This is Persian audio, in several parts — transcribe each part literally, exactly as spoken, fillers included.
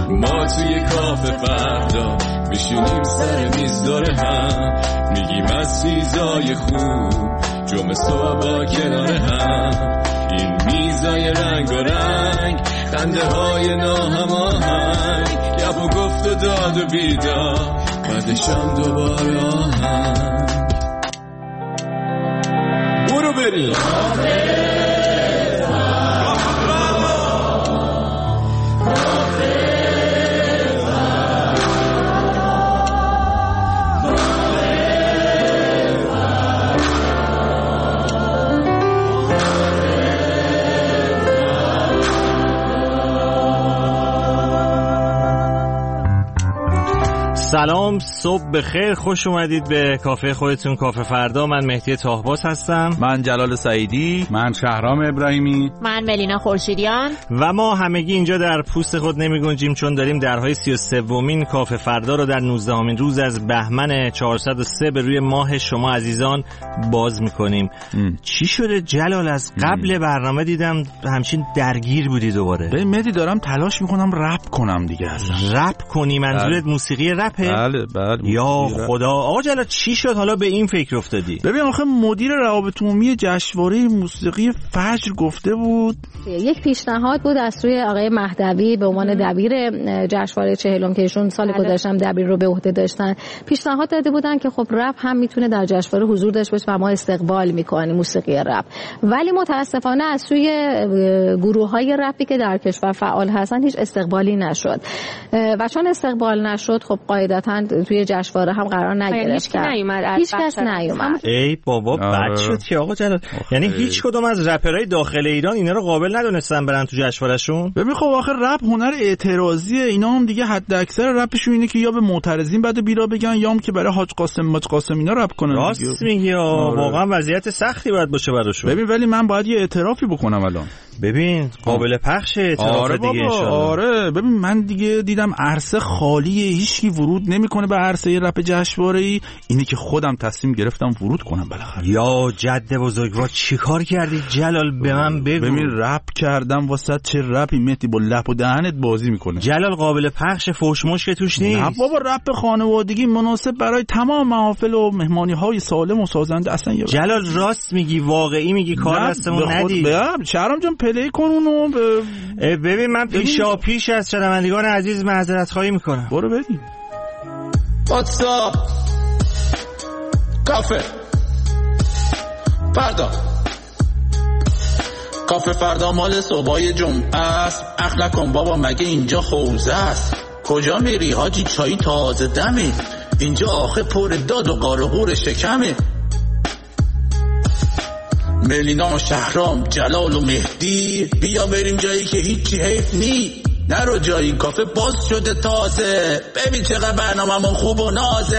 ما توی کافه فردا میشینیم سر میز دور هم، میگیم از چیزای خوب جمعه صبح با کنار هم. این میزای رنگ و رنگ، خنده های ناهماهنگ، گپ و گفت و داد و بیدار، بعدشم دوباره آهنگ. برو بریم سلام، صبح بخیر، خوش اومدید به کافه خودتون، کافه فردا. من مهدی طاهباز هستم. من جلال سعیدی. من شهرام ابراهیمی. من ملینا خورشیدیان. و ما همگی اینجا در پوست خود نمی گنجیم، چون داریم درهای سی و سومین کافه فردا رو در نوزدهمین روز از بهمن چهارصد و سه به روی ماه شما عزیزان باز میکنیم. ام. چی شده جلال؟ از قبل ام. برنامه دیدم همچین درگیر بودی دوباره. به مهدی دارم تلاش میکنم رپ کنم دیگه. اصلا رپ کنی؟ منظورت موسیقی رپه؟ بله بله. یا خدا. آقا جلال چی شد حالا به این فکر افتادی؟ ببین آخه مدیر روابط عمومی جشنواره موسیقی فجر گفته بود یک پیشنهاد بود از سوی آقای مهدوی به عنوان دبیر جشنواره چهلم که ایشون سال گذشته هم دبیر رو به عهده داشتن، پیشنهاد داده بودن که خب رپ هم میتونه در جشنواره حضور داشته باشه و ما استقبال میکنیم موسیقی رپ. ولی متاسفانه از سوی گروه‌های رپی که در کشور فعال هستن هیچ استقبالی نشد و چون استقبال نشد خب قاعدتاً توی جشنواره هم قرار نگرفت. هیچ کس نیومد. ای بابا بد شد که آقا جلال. یعنی هیچ کدوم از رپرهای داخل ایران اینا رو قابل ندونستن برن تو جشنوارهشون. ببین خب آخه رپ هنر اعتراضیه، اینا هم دیگه حد اکثر رپشون اینه که یا به معترضین بعد بیرا بگن یا هم که برای حاج قاسم ماج قاسم اینا رپ کنن. راست میگی، واقعا وضعیت سختی باید باشه براشون. ببین ولی من باید یه اعترافی بکنم الان. ببین قابل پخش اعتراف آره دیگه ان شاء الله. آره ببین من دیگه دیدم عرصه خالیه، هیچکی ورود نمیکنه به عرصه رپ جشنواره‌ای. اینه که خودم تصمیم گرفتم ورود کنم بالاخره. یا جد بزرگوار چیکار کردی جلال؟ به من بگو. ببین رپ کردم واسه چه رپی مهدی، با لپ و دهنت بازی میکنه. جلال قابل پخش فوش مش که توش نیست. نه بابا رپ خانوادگی مناسب برای تمام محافل و مهمانی‌های سالم و سازنده اصلا. جلال راست میگی، واقعی میگی، کار دستمون ندی. شهرام جان پلی کن اونو. ب... ببین من پیشا پیش از شنوندگان عزیز معذرت خواهی میکنم. برو ببین. واتساپ کافه فردا، کافه فردا مال صبحای جمعه است. اخلا کن بابا مگه اینجا حوزه است؟ کجا میری حاجی؟ چای تازه دمه اینجا، آخه پر داد و قار و قور شکمه. ملینا، شهرام، جلال و مهدی، بیا بریم جایی که هیچی حیف نی. نرو جایی، کافه باز شده تازه، ببین چقدر برنامه من خوب و نازه.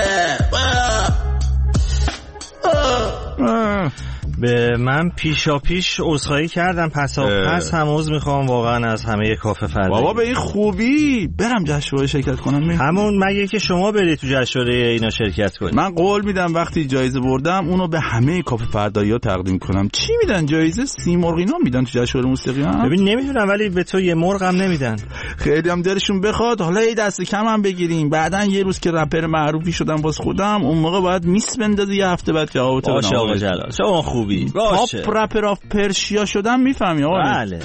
به من پیشا پیش عذرخواهی کردم، پس پس هم عذر میخوام واقعا از همه کافه فردا. بابا به این خوبی برم جشنواره شرکت کنم؟ همون مگه که شما برید تو جشنواره اینا شرکت کنید. من قول میدم وقتی جایزه بردم اونو به همه کافه فردایی‌ها تقدیم کنم. چی میدن جایزه؟ سی مرغ اینا میدن تو جشنواره موسیقی ها. ببین نمیدونم ولی به تو یه مرغ هم نمیدن. خیلی هم دلشون بخواد حالا یه دست کم هم بگیریم، بعدن یه روز که رپر معروفی شدم واسه خودم، اون موقع باید میس بندازی، یه هفته بعد جوابتو بدم. باشه آقا جلال، شما خوبی باشه. تاپ رپر آف پرشیا شدم، میفهمی آقا؟ بله.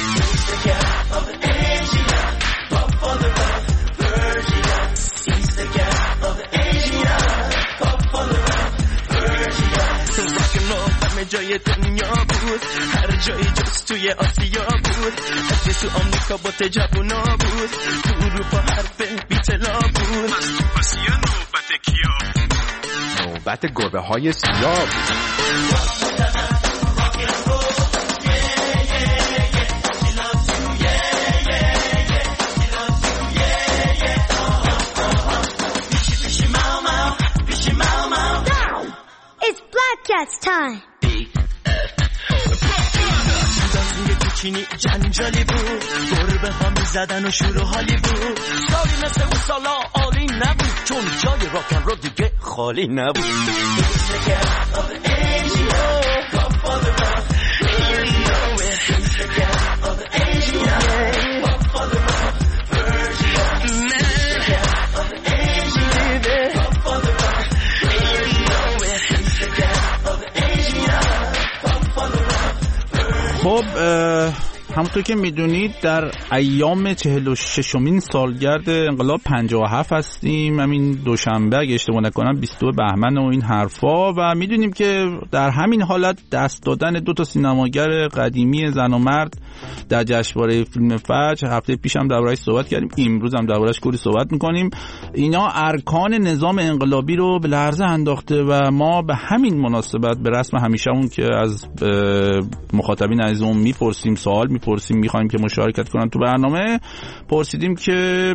جای دنیا بود، هر جایی جز توی آسیا بود، از تو آمریکا با تجابونا بود، تو اروپا حرف بیتلا بود. از تو آسیا نوبت کیا؟ نوبت گربه های سیاه بود. It's Black Cat's time. چینی جنجالی بود، گربه ها می زدن و شور و حالی بود، سالی مثل اون سالا عالی نبود، چون جای راکن رو دیگه خالی نبود. خب همونطور که میدونید در ایام چهل و ششمین سالگرد انقلاب پنجاه و هفت هستیم. همین دوشنبه اگه اشتباه نکنم بیست و دو بهمن و این حرفا، و میدونیم که در همین حالت دست دادن دو تا سینماگر قدیمی زن و مرد در جشنواره فیلم فجر، هفته پیش هم درباره‌اش صحبت کردیم، امروز هم درباره‌اش کلی صحبت می‌کنیم. اینا ارکان نظام انقلابی رو به لرزه انداخته و ما به همین مناسبت به رسم همیشه‌مون که از مخاطبین عزیزمون میپرسیم، سوال میپرسیم، می‌خوایم که مشارکت کنن تو برنامه، پرسیدیم که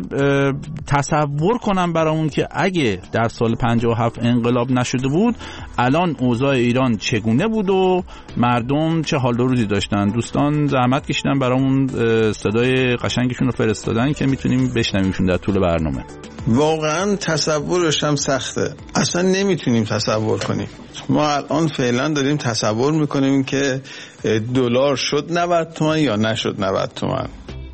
تصور کنم برامون که اگه در سال پنجاه و هفت انقلاب نشده بود الان اوضاع ایران چگونه بود و مردم چه حال و روزی داشتن. دوستان زحمت کشیدن برامون صدای قشنگشون رو فرستادن که میتونیم بشنویمشون در طول برنامه. واقعا تصورش هم سخته، اصلا نمیتونیم تصور کنیم. ما الان فعلا داریم تصور میکنیم که دلار شد نود تومن یا نشد نود تومن.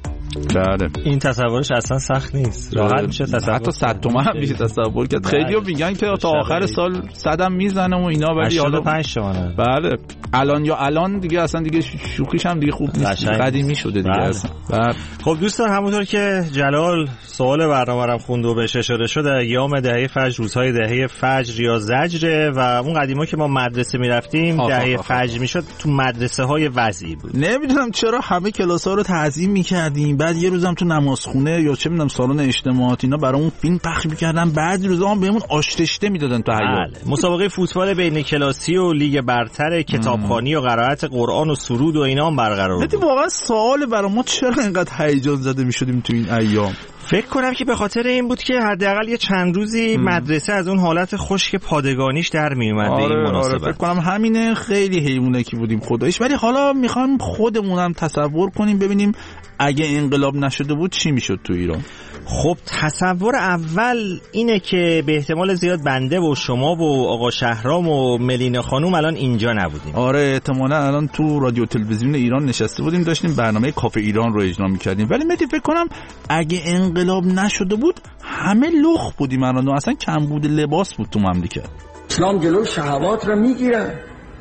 بله این تصورش اصلا سخت نیست، راحت میشه تصور، حتی صد تومن هم میشه تصور کرد. خیلی‌ها میگن که تا آخر سال صد هم میزنه و اینا، ولی حالا هشتاد و پنج تومنه. بله الان یا الان دیگه اصلا دیگه شوخیش هم دیگه خوب نیست، قدیمی شده دیگه اصلا. بله. خب دوستان، همونطور که جلال سوال برنامه رو خوند و بهش اشاره شد، ایام دهه فجر روزهای دهه فجر یا زجر، و اون قدیما که ما مدرسه میرفتیم دهه فجر میشد، تو مدرسه های وضعی بود. نمیدونم چرا همه کلاس‌ها رو تعظیم می‌کردیم، بعد یه روزم تو نمازخونه یا چه میدونم سالن اجتماعات اینا برامون فیلم پخش می‌کردن، بعد روزا هم بهمون آشتشته میدادن تو حیاط. بله. مسابقه فوتبال بین کلاسی و لیگ برتر، کتابخوانی و قرائت قرآن و سرود و اینا هم برقرار بود. واقعا سوال برای ما چرا اینقدر هیجان زده می‌شدیم تو این ایام؟ فکر کنم که به خاطر این بود که حداقل یه چند روزی ام. مدرسه از اون حالت خشک پادگانیش در می اومد. آره، به این مناسبت آره، فکر کنم همینه. خیلی حیوانه که بودیم خداییش. ولی حالا میخوام خودمونم تصور کنیم ببینیم اگه انقلاب نشده بود چی میشد تو ایران. خب تصور اول اینه که به احتمال زیاد بنده و شما و آقا شهرام و ملینا خانوم الان اینجا نبودیم. آره احتمالاً الان تو رادیو تلویزیون ایران نشسته بودیم داشتیم برنامه کافه ایران رو اجرا می‌کردیم. ولی مدی فکر کنم اگه انقلاب نشده بود همه لخ بودیم الان، اصلا کمبود لباس بود تو مملکت. اسلام جلو شهوات رو میگیره،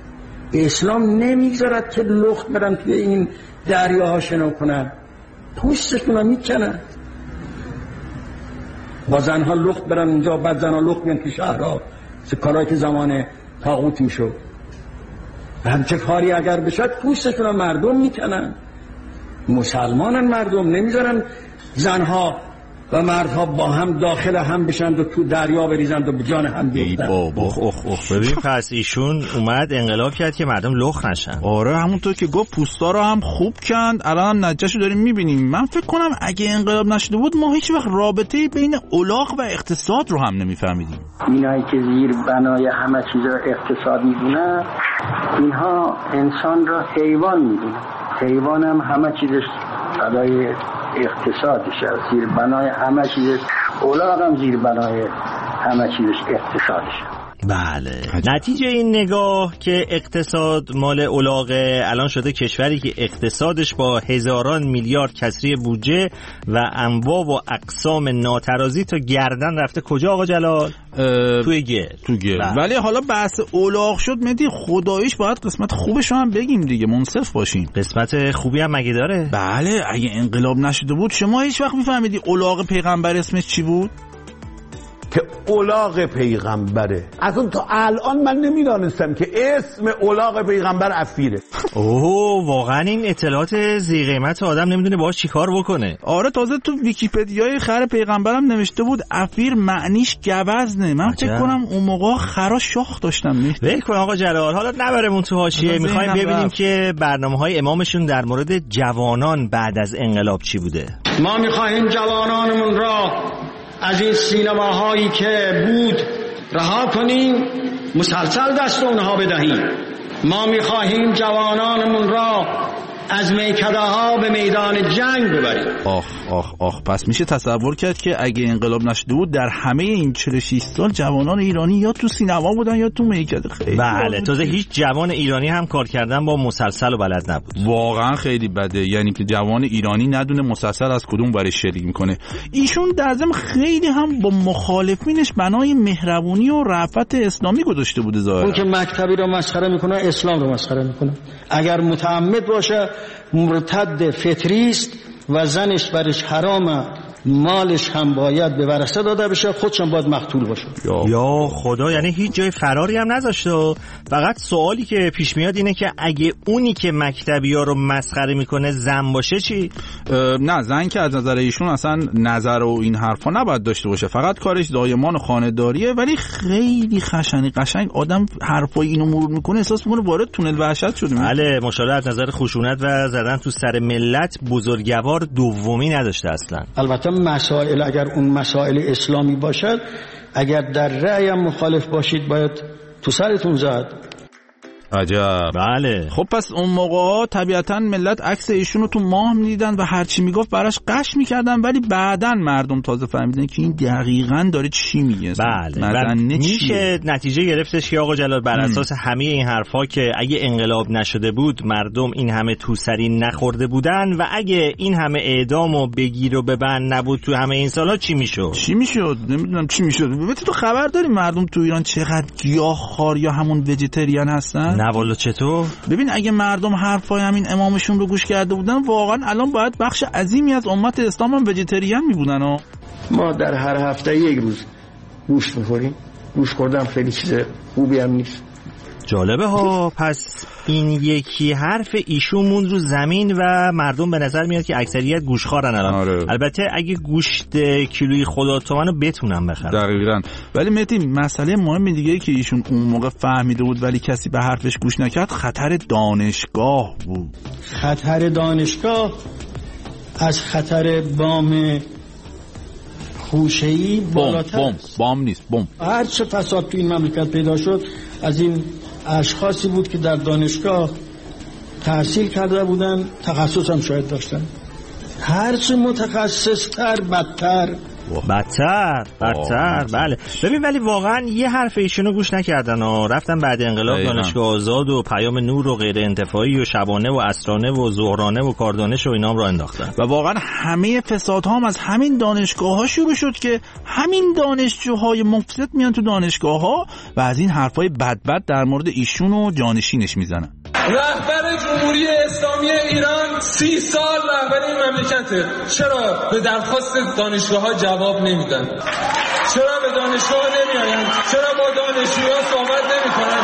اسلام نمیذارد که لخت برن توی این دریاها شنا کنن، پوستشون رو میکنن. با زنها لخت برن اونجا، بعد زنها لخت بیان تو شهرها، سه کارهایی که زمان طاغوت میشد. همچه کاری اگر بشد پوستشون رو مردم میکنن. مسلمانن مردم، نمیذارن زنها و مردها با هم داخل هم بشند و تو دریا بریزند و به جان هم بیفتند. اخ اخ اخ ببین پس ایشون اومد انقلاب کرد که مردم لخ نشن. آره همونطور که گفت پوستا رو هم خوب کند، الان نتیجهشو داریم میبینیم. من فکر کنم اگه انقلاب نشده بود ما هیچ وقت رابطه بین الاغ و اقتصاد رو هم نمیفهمیدیم. اینایی که زیر بنای همه چیز رو اقتصاد میدونن، اینها انسان رو حیوان میدونن. حیوان هم همه چیزش فدای اقتصادشه، زیر بنای همه چیزش. الاغ هم زیر بنای همه چیزش اقتصادشه. بله. نتیجه این نگاه که اقتصاد مال الاغه، الان شده کشوری که اقتصادش با هزاران میلیارد کسری بودجه و انواع و اقسام ناترازی تا گردن رفته کجا آقا جلال؟ توی گل. تو گل. ولی حالا بحث الاغ شد مدی، خداییش باید قسمت خوبش رو هم بگیم دیگه، منصف باشیم. قسمت خوبی هم مگه داره؟ بله. اگه انقلاب نشده بود شما هیچ وقت میفهمیدی الاغ پیغمبر اسمش چی بود؟ که الاغ پیغمبره. اصلا تا الان من نمیدانستم که اسم الاغ پیغمبر افیره. اوه واقعا این اطلاعات زی قیمت آدم نمیدونه باهاش چیکار بکنه. آره تازه تو ویکی‌پدیای خر پیغمبرم نوشته بود افیر معنیش گوزنه. من فکر کنم اون موقع خرا شاخ داشتن. ول کن آقا جلال، حالا نبرمون تو حاشیه. میخوایم ببینیم که برنامه‌های امامشون در مورد جوانان بعد از انقلاب چی بوده. ما میخواهیم جوانانمون را از این سینماهایی که بود رها کنیم، مسلسل دست اونها بدهیم. ما میخواهیم جوانانمون را از میکده ها به میدان جنگ ببریم. آخ آخ آخ پس میشه تصور کرد که اگه انقلاب نشده بود در همه این چهل و شش سال جوانان ایرانی یا تو سینما بودن یا تو میکده. خیلی بله. تازه هیچ جوان ایرانی هم کار کردن با مسلسل و بلد نبود. واقعا خیلی بده، یعنی که جوان ایرانی ندونه مسلسل از کدوم برش شریک میکنه. ایشون در ضمن خیلی هم با مخالفینش بنای مهربونی و رأفت اسلامی گذاشته بوده ظاهرا. اون که مکتبی رو مسخره میکنه اسلام رو مسخره میکنه. اگر متعمد باشه مرتد فطری است و زنش برش حرامه، مالش هم باید به ورثه داده بشه، خودش هم باید مقتول باشه. یا خدا، یعنی هیچ جای فراری هم نذاشته. فقط سوالی که پیش میاد اینه که اگه اونی که مکتبی‌ها رو مسخره میکنه زن باشه چی؟ نه، زن که از نظر ایشون اصلا نظر و این حرفا نباید داشته باشه، فقط کارش زایمان و خانه‌داریه. ولی خیلی خشنی قشنگ آدم حرفای اینو مرور میکنه احساس میکنه وارد تونل وحشت شده. بله، ماشاءالله از نظر خشونت و زدن تو سر ملت بزرگوار دومی نداشته اصلا. البته مسائل اگر اون مسائل اسلامی باشد، اگر در رأی مخالف باشید باید تو سرتون زد. عجب. بله. خب پس اون موقع طبیعتا ملت عکس ایشونو تو ماه میدیدن و هرچی میگفت براش قش میکردن، ولی بعدن مردم تازه فهمیدن که این دقیقاً داره چی میگه. بله. میشه نتیجه گرفتش که آقا جلال بر اساس همه این حرفا که اگه انقلاب نشده بود مردم این همه توسری نخورده بودن و اگه این همه اعدام و بگیر و ببند نبود تو همه این سالا چی میشد؟ چی میشد؟ نمیدونم چی میشد. ببین تو خبر داری مردم تو ایران چقدر گیاهخوار یا همون ویجیتریان هستن؟ نه والا چطور؟ ببین اگه مردم حرفای همین امامشون رو گوش کرده بودن واقعا الان باید بخش عظیمی از امت اسلام هم ویجیتریان میبودن. ها ما در هر هفته یک روز گوشت میخوریم. گوشت خوردن خیلی چیز خوبی هم نیست. جالبه ها. پس این یکی حرف ایشون موند رو زمین و مردم به نظر میاد که اکثریت گوشخوارن الان. آره. البته اگه گوشت کیلویی خدا تومنو بتونن بخرن. دقیقاً. ولی مهدی مسئله مهم دیگه ای که ایشون اون موقع فهمیده بود ولی کسی به حرفش گوش نکرد خطر دانشگاه بود. خطر دانشگاه از خطر بام خوشه‌ای بالاتر. بم بام نیست، بم. هر چه فساد تو این مملکت پیدا شد از این اشخاصی بود که در دانشگاه تحصیل کرده بودن، تخصص هم شاید داشتن. هر چه متخصص‌تر بدتر بدتر بدتر. بله. ببین ولی واقعا یه حرف ایشونو گوش نکردن ها. رفتن بعد انقلاب دانشگاه آزاد و پیام نور و غیر انتفاعی و شبانه و عصرانه و ظهرانه و کاردانش و اینام را انداختن و واقعا همه فسادها هم از همین دانشگاه‌ها شروع شد که همین دانشجوهای مفسد میان تو دانشگاه‌ها و از این حرفای بد بد در مورد ایشون و جانشینش میزنن. رهبر جمهوری اسلامی ایران سی سال رهبر این مملکته، چرا به درخواست دانشگاه‌ها جواب نمیدن؟ چرا به دانشگاه نمیآیند؟ چرا با دانشجوها صحبت نمی‌کنند؟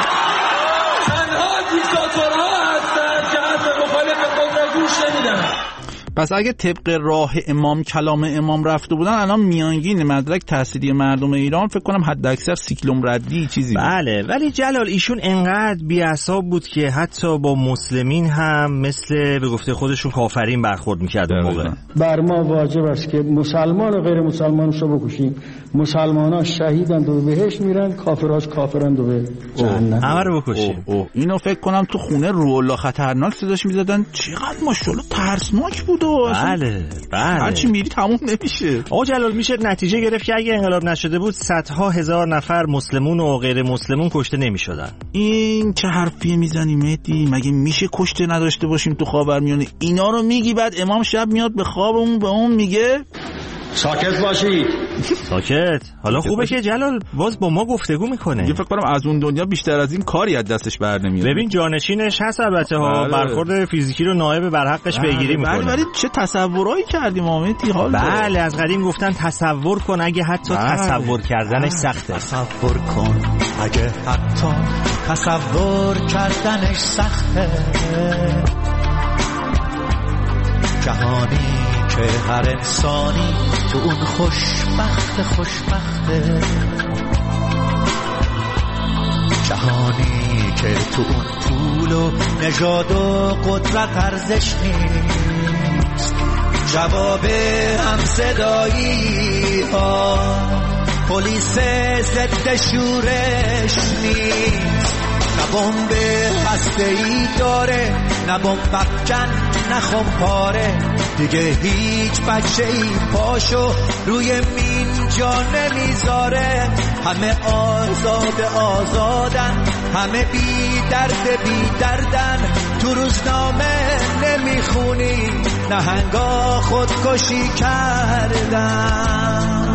تنها دیکتاتورها هستند که حرف مخالف خود را گوش نمیدن. پس اگه طبق راه امام کلام امام رفته بودن الان میانگین مدرک تحصیلی مردم ایران فکر کنم حد اکثر سی کیلومتری چیزی بود. بله. ولی جلال ایشون انقدر بی‌عصاب بود که حتی با مسلمین هم مثل به گفته خودشون کافرین برخورد می‌کرد اون موقع. بر ما واجب است که مسلمان و غیر مسلمانش رو بکشیم. مسلمان‌ها شهیدند و بهشت میرن، کافراش کافرند و به جهنم. همه رو بکشیم. اوه اوه. اینو فکر کنم تو خونه رولا خطرناک صداش می‌زدن. چقدر ماشاءالله ترسناک بود. بله بله. هرچی میری تموم نمیشه. آقا جلال میشه نتیجه گرفت که اگه انقلاب نشده بود صدها هزار نفر مسلمون و غیر مسلمون کشته نمیشدن. این چه حرفی میزنی مهدی؟ مگه میشه کشته نداشته باشیم تو خاورمیانه؟ اینا رو میگی بعد امام شب میاد به خوابمون به اون میگه ساکت باشید. ساکت. حالا خوبه که جلال باز با ما گفتگو میکنه. یه فکر کنم از اون دنیا بیشتر از این کاری از دستش بر نمیاد. ببین جانشینش هست البته ها. برخورد فیزیکی رو نایب بر حقش پیگیری میکنه. ولی چه تصورایی کردیم آمدی حال. بله از قدیم گفتن تصور کن اگه حتی بله. تصور کردنش سخته. تصور کن اگه حتی تصور کردنش سخته. جهانی که هر انسانی تو اون خوشبخت خوشبخته. جهانی که تو اون پول و نژاد و قدرت ارزش نیست. جواب هم صدایی ها پلیس ضد شورش نیست. نه بمب هسته‌ای داره نه بمب افکن نه خمپاره. دیگه هیچ بچه‌ای پاشو روی مین جا نمیذاره. همه آزاد آزادن، همه بی درد بی دردن. تو روزنامه نمیخونی نهنگا خودکشی کردن.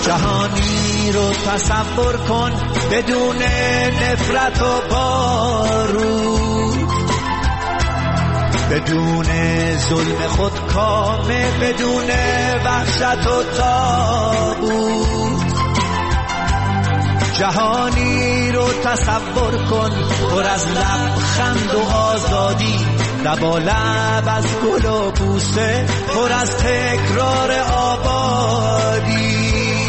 جهانی رو تصور کن بدون نفرت و بارود، بدون ظلم خودکامه، بدون وحشت و تابوت. جهانی رو تصور کن پر از لبخند و آزادی، لبالب از گل و بوسه، پر از تکرار آبادی.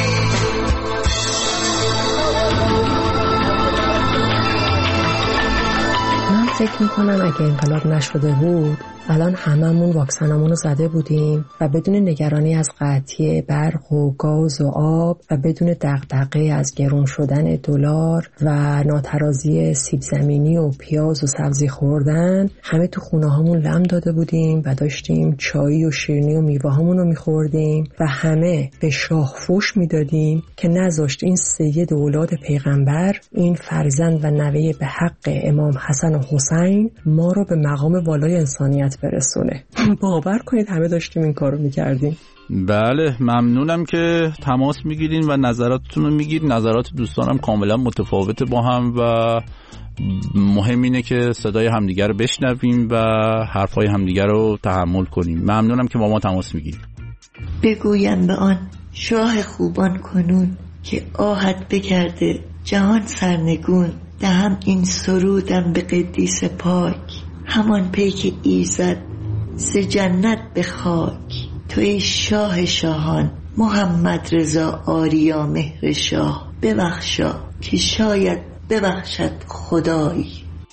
من فکر میکنم اگه انقلاب نشده بود الان هممون واکسنامون رو زده بودیم و بدون نگرانی از قطعی برق و گاز و آب و بدون دغدغه از گرون شدن دلار و ناترازی سیب زمینی و پیاز و سبزی خوردن همه تو خونه هامون لم داده بودیم و داشتیم چایی و شیرینی و میوه هامون رو میخوردیم و همه به شاه فوش میدادیم که نذاشت این سید اولاد پیغمبر، این فرزند و نوه به حق امام حسن و حسین ما رو به مقام والای انسانیت برسونه. باور کنید همه داشتیم این کارو میکردیم. بله ممنونم که تماس میگیرین و نظراتتون رو میگیرین. نظرات دوستانم کاملا متفاوته با هم و مهم اینه که صدای همدیگر رو بشنویم و حرفای همدیگر رو تحمل کنیم. ممنونم که با ما تماس میگیرین. بگویم به آن شاه خوبان کنون که آهت بکرده جهان سرنگون، دهم این سرودم به قدیس پاک، همان پیک ایزد ز جنت به خاک. توی شاه شاهان محمد رضا آریا مهر شاه، ببخشا که شاید ببخشد خدایی.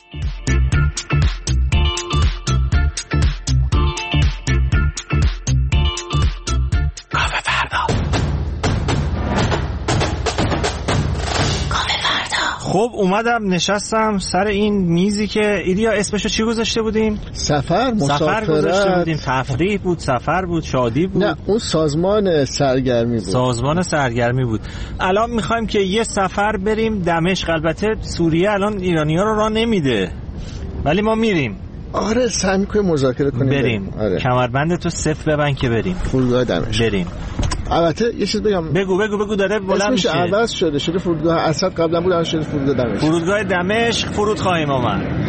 خب اومدم نشستم سر این میزی که ایلیا اسمشو چی گذاشته بودیم؟ سفر، مسافرت. سفر گذاشته بودیم. تفریح بود، سفر بود، شادی بود. نه اون سازمان سرگرمی بود. سازمان سرگرمی بود. الان میخوایم که یه سفر بریم دمشق. البته سوریه الان ایرانی‌ها رو راه نمیده ولی ما میریم. آره سعی می‌کنیم مذاکره کنیم بریم. آره. کمربند تو صفر ببند که بریم. فرودگاه دمشق. بریم. البته یه چیز بگم. بگو بگو بگو داره بلند میشه. اسمش عوض شده، شده فرودگاه اسد، قبلا بود الان شده فرودگاه دمشق. فرودگاه دمشق فرود خواهیم آمد.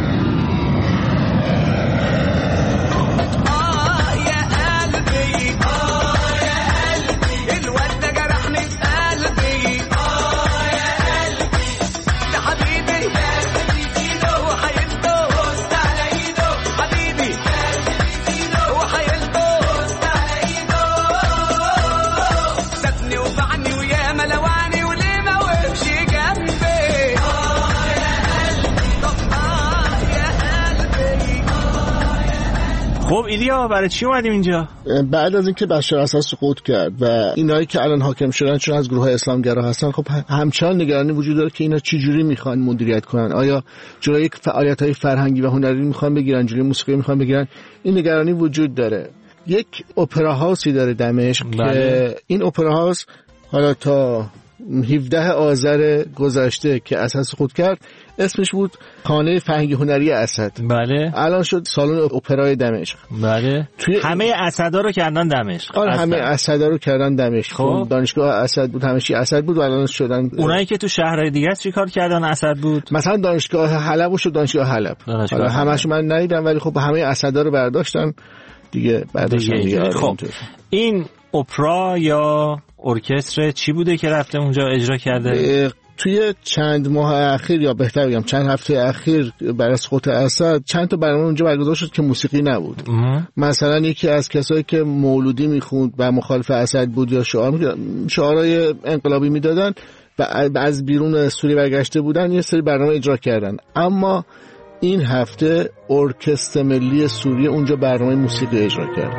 خب ایلیا برای چی اومدیم اینجا؟ بعد از اینکه بشار اسد سقوط کرد و اینایی که الان حاکم شدن چون از گروه اسلامگرا هستن، خب همچنان نگرانی وجود داره که اینا چه جوری میخوان مدیریت کنن. آیا جلوی فعالیت‌های فرهنگی و هنری میخوان بگیرن، جلوی موسیقی میخوان بگیرن؟ این نگرانی وجود داره. یک اپرا هاوسی داره دمشق که این اپرا هاوس حالا تا هفدهم آذر گذشته که اسد سقوط کرد اسمش بود خانه فرهنگی هنری اسد. بله. الان شد سالن اپرای دمشق. بله. توی همه اسدا رو کردن دمشق. آره همه اسدا رو کردن دمشق. خب. دانشگاه اسد بود، همه چی اسد بود و الان شدن. اونایی که تو شهرهای دیگه چی کار کردن اسد بود؟ مثلا دانشگاه حلب و شد دانشگاه حلب. حالا همش من ندیدم ولی خب همه اسدا رو برداشتن دیگه برداشتن دیگه. دیگه. خب این اپرا یا ارکستر چی بوده که رفته اونجا اجرا کرده؟ توی چند ماه اخیر یا بهتر بگم چند هفته اخیر برای سقوط اسد چند تا برنامه اونجا برگزار شد که موسیقی نبود. اه. مثلا یکی از کسایی که مولودی میخوند و مخالف اسد بود یا شعار شعارهای انقلابی میدادن و از بیرون سوریه برگشته بودن یه سری برنامه اجرا کردن. اما این هفته ارکستر ملی سوریه اونجا برنامه موسیقی اجرا کرد.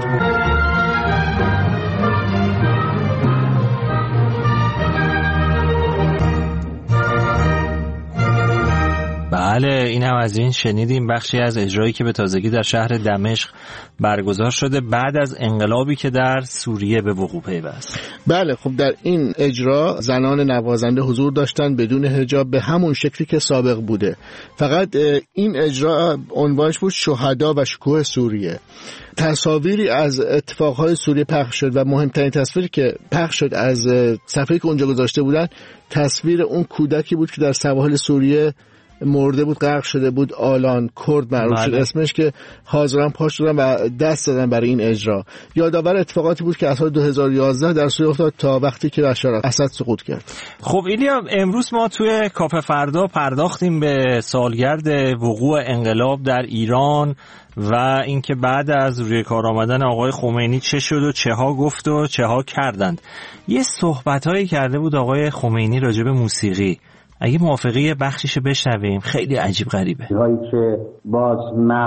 بله بله این هم از این شنیدیم، بخشی از اجرایی که به تازگی در شهر دمشق برگزار شده بعد از انقلابی که در سوریه به وقوع پیوست. بله خب در این اجرا زنان نوازنده حضور داشتن بدون حجاب به همون شکلی که سابق بوده، فقط این اجرا عنوانش بود شهدا و شکوه سوریه. تصاویری از اتفاقهای سوریه پخش شد و مهمترین تصویری که پخش شد از صفحه‌ای که اونجا گذاشته بودن تصویر اون کودکی بود که در سواحل سوریه مرده بود، غرق شده بود، آلان کرد معروف شد اسمش، که حاضران پاش دادن و دست دادن برای این اجرا. یادآور اتفاقاتی بود که از سال دو هزار و یازده در سوریه افتاد تا وقتی که بشار اسد سقوط کرد. خب ایلیا، امروز ما توی کافه فردا پرداختیم به سالگرد وقوع انقلاب در ایران و اینکه بعد از روی کار آمدن آقای خمینی چه شد و چه ها گفت و چه ها کردند. یه صحبتایی کرده بود آقای خمینی راجع به موسیقی، اگه موافقی بخشیشو بشنویم، خیلی عجیب غریبه. هایی که باز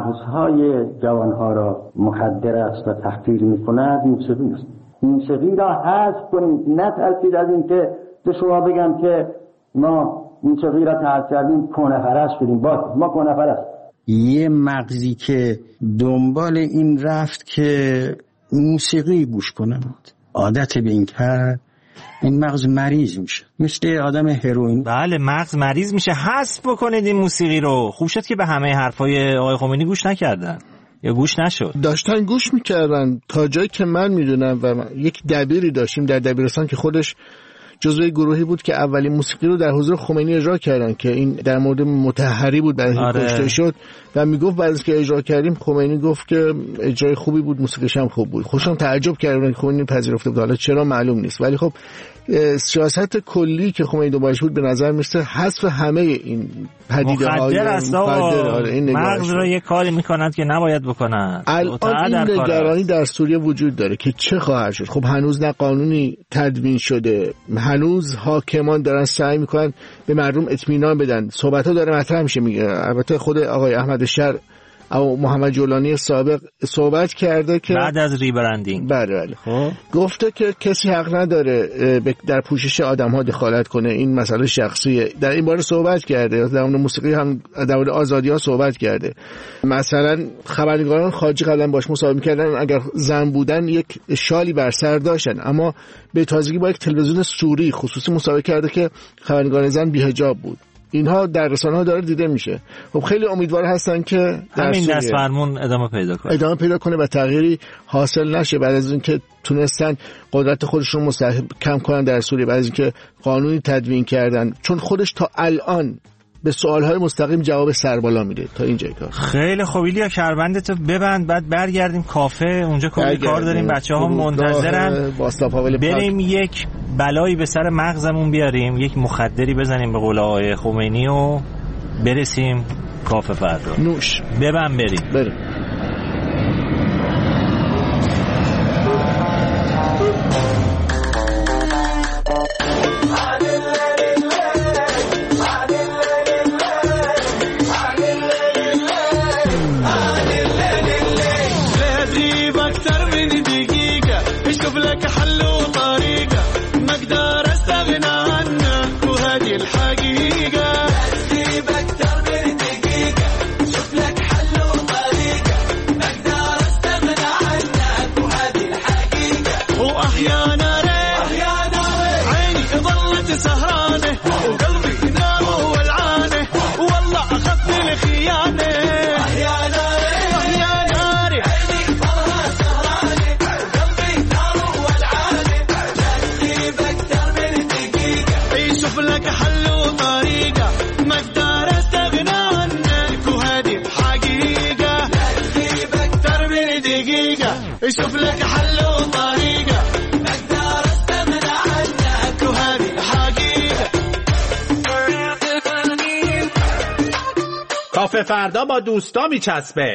مغزهای جوانها را مخدر است و تحقیر میکند موسیقی است. موسیقی را حذف کنید، نه ترسید از این که به شما بگم که ما موسیقی را تحذف کردیم کهنه پرست شدیم. با ما کهنه پرست. یه مغزی که دنبال این رفت که موسیقی گوش کنند، عادت به این کرد، این مغز مریض میشه، مثل آدم هروئین. بله مغز مریض میشه. حذف بکنید این موسیقی رو. خوب شد که به همه حرفای آقای خمینی گوش نکردن یا گوش نشد. داشتن گوش میکردن تا جایی که من میدونم و من یک دبیری داشتیم در دبیرستان که خودش جزو گروهی بود که اولین موسیقی رو در حضور خمینی اجرا کردن که این در مورد مطهری بود، بعد آره. کشته شد و میگفت بعد از که اجرا کردیم خمینی گفت که اجرای خوبی بود، موسیقیش هم خوب بود. خوشم تعجب کردن که خمینی پذیرفته بود، حالا چرا معلوم نیست، ولی خب سیاست کلی که خمینی دنبالش بود به نظر میسته حذف همه این پدیده‌های مخدر است. مغز رو یک کاری میکنند که نباید بکنند. الان این نگرانی در سوریه وجود داره که چه خواهد شد. خب هنوز نه قانونی تدوین شده، هنوز حاکمان دارن سعی میکنن به مردم اطمینان بدن، صحبت‌ها داره مطرح میشه. میگه البته خود آقای احمد شر او محمد جولانی سابق صحبت کرده که بعد از ریبرندینگ بله بله خب گفته که کسی حق نداره در پوشش آدم‌ها دخالت کنه، این مسئله شخصیه. در این باره صحبت کرده، در مورد موسیقی هم در مورد آزادی‌ها صحبت کرده. مثلا خبرنگاران خارجی قبلا باش مصاحبه می‌کردن، اگر زن بودن یک شالی بر سر داشتن، اما به تازگی با یک تلویزیون سوری خصوصی مصاحبه کرده که خبرنگار زن بی‌حجاب بود. اینها در رسانه‌ها داره دیده میشه. خب خیلی امیدوار هستن که همین دست فرمون ادامه پیدا کنه ادامه پیدا کنه و تغییری حاصل نشه بعد از اینکه تونستن قدرت خودشون مستحکم کنن در سوریه، بعد از اینکه قانونی تدوین کردن، چون خودش تا الان به سوالهای مستقیم جواب سربالا میده تا اینجای کار. خیلی خوب ایلیا، کربندتو ببند بعد برگردیم کافه، اونجا کلی کار داریم، بچه‌ها منتظرن. بریم یک بلایی به سر مغزمون بیاریم، یک مخدری بزنیم به قول آقای خمینی و برسیم کافه فردا. نوش ببند بریم بریم. شوف لك حل وطريقة أقدر أستغنى عنك وهذه حقيقة. کافه فردا با دوستا میچسبه.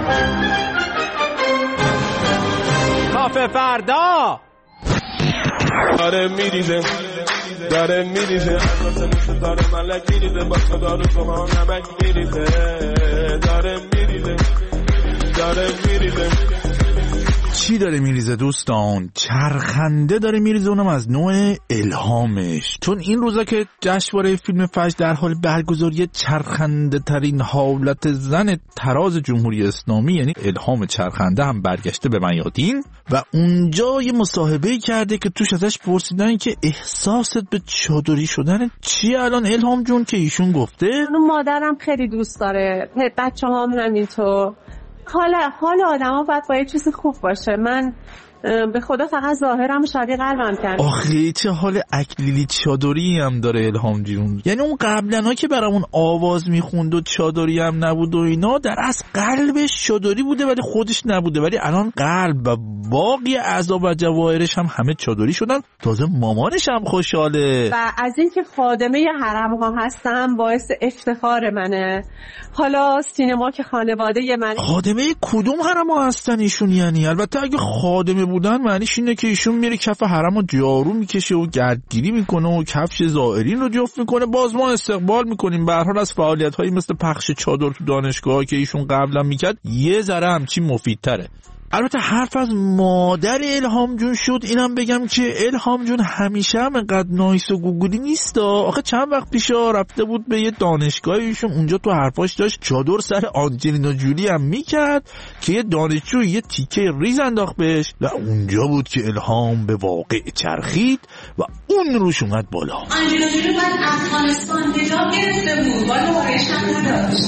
کافه فردا داره میریزه داره میریزه داره ملک میریزه با صدا رو شما نمک میریزه داره میریزه داره میریزه چی داره میریزه دوستان؟ چرخنده داره میریزه، اونم از نوع الهامش. چون این روزا که جشنواره فیلم فجر در حال برگزاری چرخنده ترین حالت زن تراز جمهوری اسلامی یعنی الهام چرخنده هم برگشته به میادین و اونجا یه مصاحبه کرده که توش ازش پرسیدن که احساست به چادری شدن چی الان الهام جون، که ایشون گفته مادرم خیلی دوست داره، بچه هم همینطور. حال حال آدم ها باید با یه چیز خوب باشه. من به خدا فقط ظاهرم شبیه قلبم کرد. آخه چه حال اکلیلی چادری هم داره الهام جون. یعنی اون قبلنها که برامون آواز میخوند و چادری هم نبود و اینا، در اصل قلبش چادری بوده ولی خودش نبوده، ولی الان قلب و باقی اعضا و جواهرش هم همه چادری شدن. تازه مامانش هم خوشحاله. و از اینکه خادمه حرم ها هستم باعث افتخار منه. حالا سینما که خانواده من. خادمه کدوم حرم ها هستن ایشون؟ یعنی البته اگه خادمه بودن معنیش اینه که ایشون میره کف حرم و جارو میکشه و گردگیری میکنه و کفش زائرین رو جفت میکنه. باز ما استقبال میکنیم. به هر حال از فعالیت هایی مثل پخش چادر تو دانشگاه که ایشون قبلا میکرد یه ذره همچی مفیدتره. البته حرف از مادر الهام جون شد، اینم بگم که الهام جون همیشه هم انقدر نایس و گوگلی نیست. آخه چند وقت پیشا رفته بود به یه دانشگاه ایشون، اونجا تو حرفاش داشت چادر سر آنجلینا جولی هم میکرد که یه دانشجو یه تیکه ریز انداخت بهش و اونجا بود که الهام به واقع چرخید و اون روش اومد بالا. آنجلینا جولی بعد افغانستان حجاب گرفته بود، بالا واقعش هم نداشت.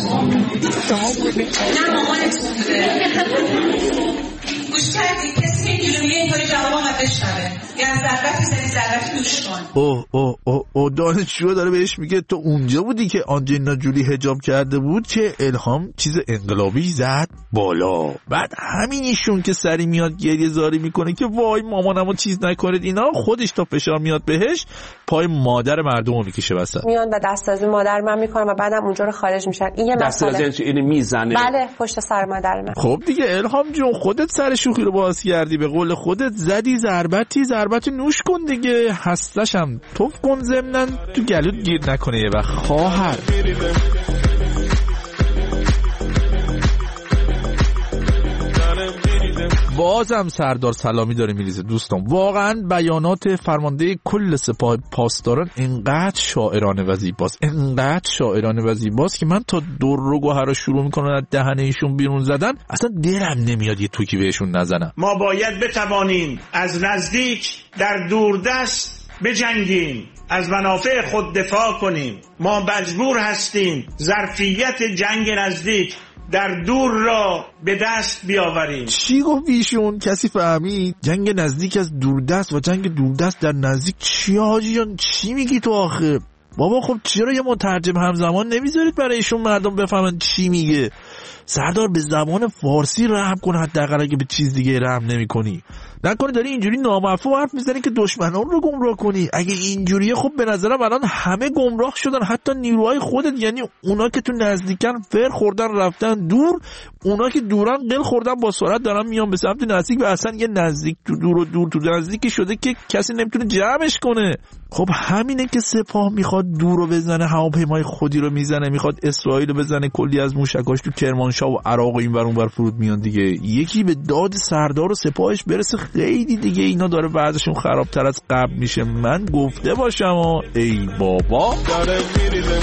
نه مامانتون بوده. گوش کردی کسی که جلوی اینطوری جواب آمد بشنوه یا از ضربتی زدی ضربتی دوش کن. اوه اوه اوه او دانشجو داره بهش میگه تو اونجا بودی که آنجلینا جولی حجاب کرده بود که الهام چیز انقلابی زد بالا. بعد همین ایشون که سری میاد گریه زاری میکنه که وای مامانمو چیز نکنید اینا، خودش تا فشار میاد بهش پای مادر مردمو میکشه وسط. میان و دستازی مادر من میکنن و بعدم اونجا رو خارج میشن. این یه مسئله. اینو میزنه. بله پشت سر مادر من. خب دیگه الهام جون خودت سر شوخی رو باز کردی، به قول خودت زدی ضربتی، ضربت نوش کن دیگه، هستش هم توف کن ضمناً تو گلوت گیر نکنه و خواهر. بازم سردار سلامی داره میریزه دوستان. واقعا بیانات فرمانده کل سپاه پاسداران انقدر شاعرانه و زیباست، انقدر شاعرانه و زیباست که من تا دور رو گوهر رو شروع میکنم از دهن ایشون بیرون زدن اصلا دلم نمیاد یه توکی بهشون نزنم. ما باید بتوانیم از نزدیک در دوردست بجنگیم، از منافع خود دفاع کنیم. ما مجبور هستیم ظرفیت جنگ نزدیک در دور را به دست بیاوریم. چی گفت ایشون؟ کسی فهمید؟ جنگ نزدیک از دوردست و جنگ دوردست در نزدیک چی حاجی جان؟ چی میگی تو آخه؟ بابا خب چرا یه مترجم همزمان نمیذارید برای ایشون مردم بفهمن چی میگه؟ سردار به زبان فارسی رحم کن حداقل اگه به چیز دیگه رحم نمیکنی. نکنه داری اینجوری نامفهوم حرف میزنی که دشمنان رو گمراه کنی. اگه اینجوریه خب به نظرم الان همه گمراه شدن، حتی نیروهای خودت، یعنی اونا که تو نزدیکن فر خوردن رفتن دور، اونا که دورن قل خوردن با سرعت دارن میان به سمت نزدیک و اصلا یه نزدیک تو دور و دور تو نزدیکی شده که کسی نمیتونه جمعش کنه. خب همینه که سپاه میخواد دور رو بزنه، هواپیمای خودی رو میزنه، میخواد اسرائیل رو بزنه، کلی از موشکاش تو کرمانشاه و عراق و اینور اونور فرود میان دیگه. یکی به داد سردار و سپاهش برسه خیلی دیگه اینا داره وضعشون خرابتر از قبل میشه. من گفته باشم و ای بابا داره میریزه.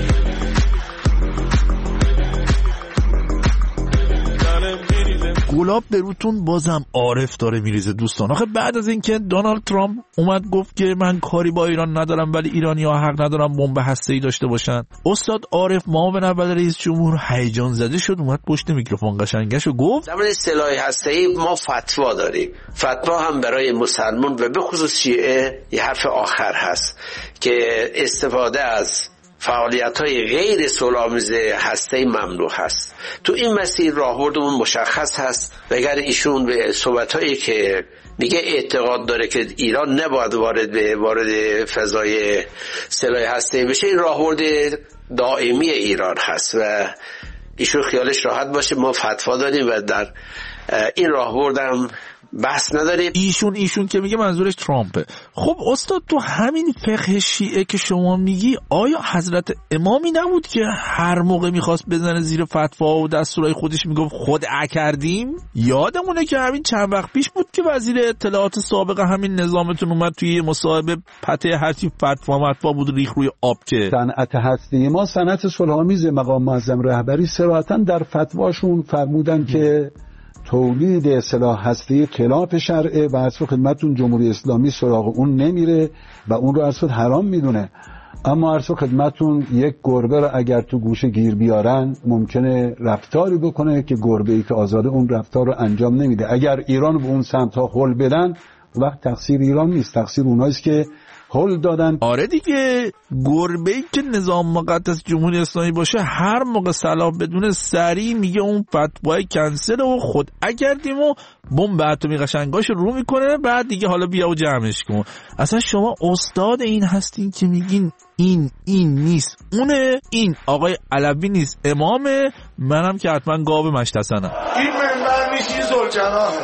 گلاب به روتون بازم عارف داره میریزه دوستان. آخه بعد از اینکه دونالد ترامپ اومد گفت که من کاری با ایران ندارم ولی ایرانی‌ها حق ندارن بمب هسته‌ای داشته باشن، استاد عارف معاون اول رئیس جمهور هیجان زده شد، اومد پشت میکروفون قشنگش و گفت در مورد سلاح هسته‌ای ما فتوا داریم. فتوا هم برای مسلمان و به خصوص شیعه یه حرف آخر هست که استفاده از فعالیت‌های غیر صلح‌آمیز هسته‌ای ممنوع هست. تو این مسیر راهبردمون مشخص هست و اگر ایشون به صحبت‌هایی که میگه اعتقاد داره که ایران نباید وارد به وارد فضای سلاح هسته‌ای بشه، این راهبرد دائمی ایران هست و ایشون خیالش راحت باشه. ما فتوا داریم و در این راهبردم بحث نداریم. ایشون ایشون که میگه منظورش ترامپه. خب استاد تو همین فقه شیعه که شما میگی آیا حضرت امامی نبود که هر موقع میخواست بزنه زیر فتوا و دستورای خودش میگفت خدعه کردیم؟ یادمونه که همین چند وقت پیش بود که وزیر اطلاعات سابق همین نظامتون اومد توی مصاحبه پته هرچی فتوا متوا بود ریخ روی آب که صنعت هستی ما صنعت صلح‌آمیز مقام معظم رهبری صراحتاً در فتواشون فرمودن که تولید سلاح هستی خلاف شرعه و عرض خدمتتون جمهوری اسلامی سراغ اون نمیره و اون رو عرض حرام میدونه. اما عرض خدمتتون یک گربه رو اگر تو گوشه گیر بیارن ممکنه رفتاری بکنه که گربه‌ای که آزاده اون رفتار رو انجام نمیده. اگر ایران به اون سمت ها هل بدن وقت تقصیر ایران نیست، تقصیر اوناییست که هل دادن. آره دیگه، گربه‌ای که نظام مقدس جمهوری اسلامی باشه هر موقع صلاح بدون سری میگه اون فتوای کنسل و خود اگردیم و بمب اتمی قشنگاش رو میکنه، بعد دیگه حالا بیا و جمعش کن. اصلا شما استاد این هستین که میگین این این نیست اونه، این آقای علوی نیست امامه، منم که حتما گاو مشتسنم. این منبر نیست، این زلجناحه.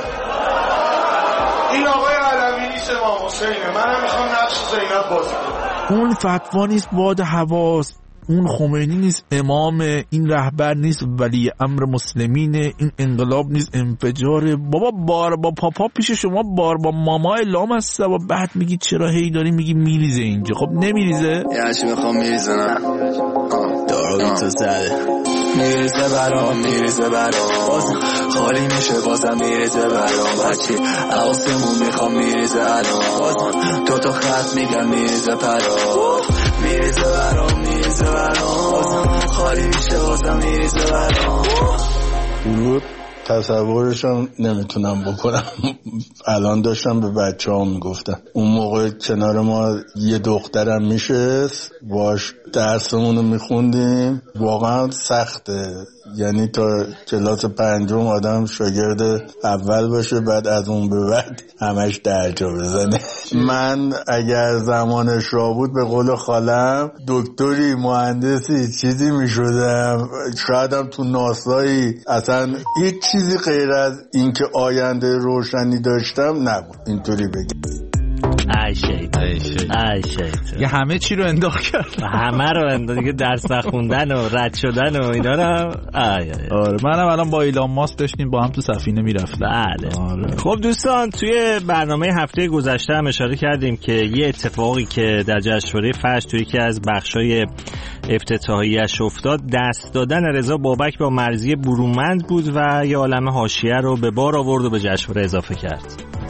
این آقای علوی نیست امام حسینه، منم میخوام نقش زینب بازی کنم. اون فتوا نیست باد حواس، اون خمینی نیست امام، این رهبر نیست ولی امر مسلمینه، این انقلاب نیست انفجاره. بابا بار با پاپا پیش شما بار با ماما لام هسته و بعد میگی چرا هی داری میگی میریزه اینجا. خب نمیریزه؟ یعنی چی میخوام میریزنم دارو تو زده میریزه برام میریزه برام باز خالی میشه بازم میریزه برام هرچی آسمون میخوام میریزه الان باز تو تو خط میگم میریزه برام میریزه برام میریزه برام بازم خالی میشه بازم میریزه برام. درود، تصورشم نمیتونم بکنم. الان داشتم به بچه ها میگفتم اون موقع کنار ما یه دخترم میشست باش درسمونو میخوندیم، واقعا سخته، یعنی تا کلاس پنجم آدم شاگرد اول باشه بعد از اون به بعد همش درجا بزنه. من اگر زمان شاه بود به قول خالم دکتری مهندسی چیزی میشدم، شایدم تو ناسایی، اصلا هیچ چیزی غیر از اینکه آینده روشنی داشتم نبود اینطوری بگم. ای شیطان ای شیطان یه همه چی رو انداخت کرد، همه رو انداخت دیگه، درس نخوندن و رد شدن و اینا رو. آی آی. آره منم الان با ایلان ماسک داشتیم با هم تو سفینه میرفتیم. بله. آره. خب دوستان، توی برنامه هفته گذشته هم اشاره کردیم که یه اتفاقی که در جشنواره فجر توی یکی از بخشای افتتاحیه‌اش افتاد دست دادن رضا بابک با مرضیه برومند بود و یه عالمه حاشیه رو به بار آورد و به جشنواره اضافه کرد.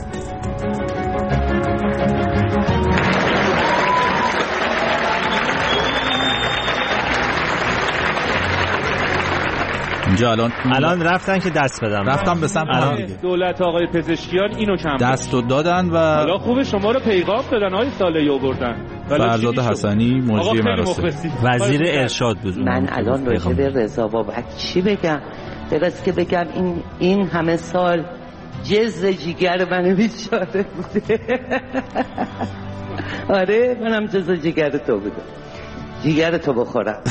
اینجا الان الان رفتن که دست بدن، رفتن به سمت هم دیگه. دولت آقای پزشکیان اینو کم دست رو دادن و حالا خوبه شما رو پیغام دادن آقای سالیو بردن. فرزاد حسنی مجری مراسم وزیر ارشاد بود. من الان راجع به رضا بابک چی بگم؟ درست که بگم این این همه سال جز جیگر منو بیچاره بوده. آره منم جز جیگر تو بودم، جیگر تو بخورم.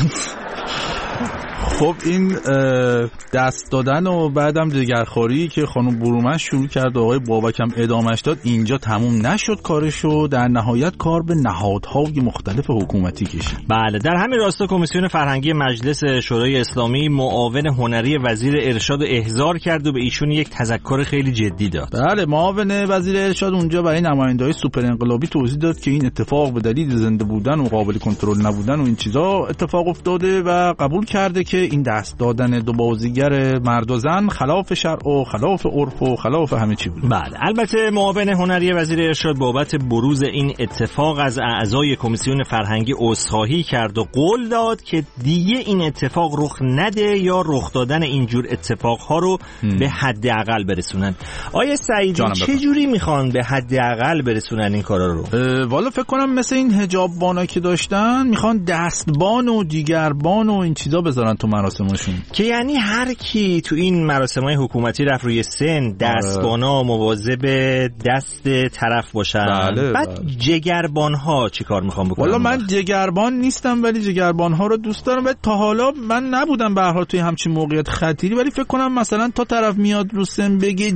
خب این دست دادن و بعدم جگرخوری که خانم برومند شروع کرد و آقای بابک هم ادامش داد اینجا تموم نشد کارشو، در نهایت کار به نهادهای مختلف حکومتی کشید. بله، در همین راستا کمیسیون فرهنگی مجلس شورای اسلامی معاون هنری وزیر ارشاد احضار کرد و به ایشون یک تذکر خیلی جدی داد. بله، معاون وزیر ارشاد اونجا برای نماینده‌های سوپر انقلابی توضیح داد که این اتفاق به دلیل زنده بودن و قابل کنترل نبودن و این چیزا اتفاق افتاده و قبول کرده که این دست دادن دو بازیگر مرد و زن خلاف شرع و خلاف عرف و خلاف همه چی بود. بله، البته معاون هنری وزیر ارشاد بابت بروز این اتفاق از اعضای کمیسیون فرهنگی عذرخواهی کرد و قول داد که دیگه این اتفاق رخ نده یا رخ دادن اینجور اتفاقها رو هم. به حداقل برسونن. آیا سعیدی چه جوری میخوان به حداقل برسونن این کارا رو؟ والا فکر کنم مثل این حجاب بانا که داشتن میخوان دستبان و دیگربان و این چیزا بذارن تو مراسمشون، که یعنی هر کی تو این مراسمای حکومتی رفت روی سن دستبانا مواظب دست طرف باشن. بله بعد بله. جگربان‌ها چی کار میخوام بکنم؟ والا من جگربان نیستم ولی جگربان‌ها رو دوست دارم. ولی تا حالا من نبودم به هر حال توی همچین موقعیت خطیری، ولی فکر کنم مثلا تا طرف میاد رو سن بگه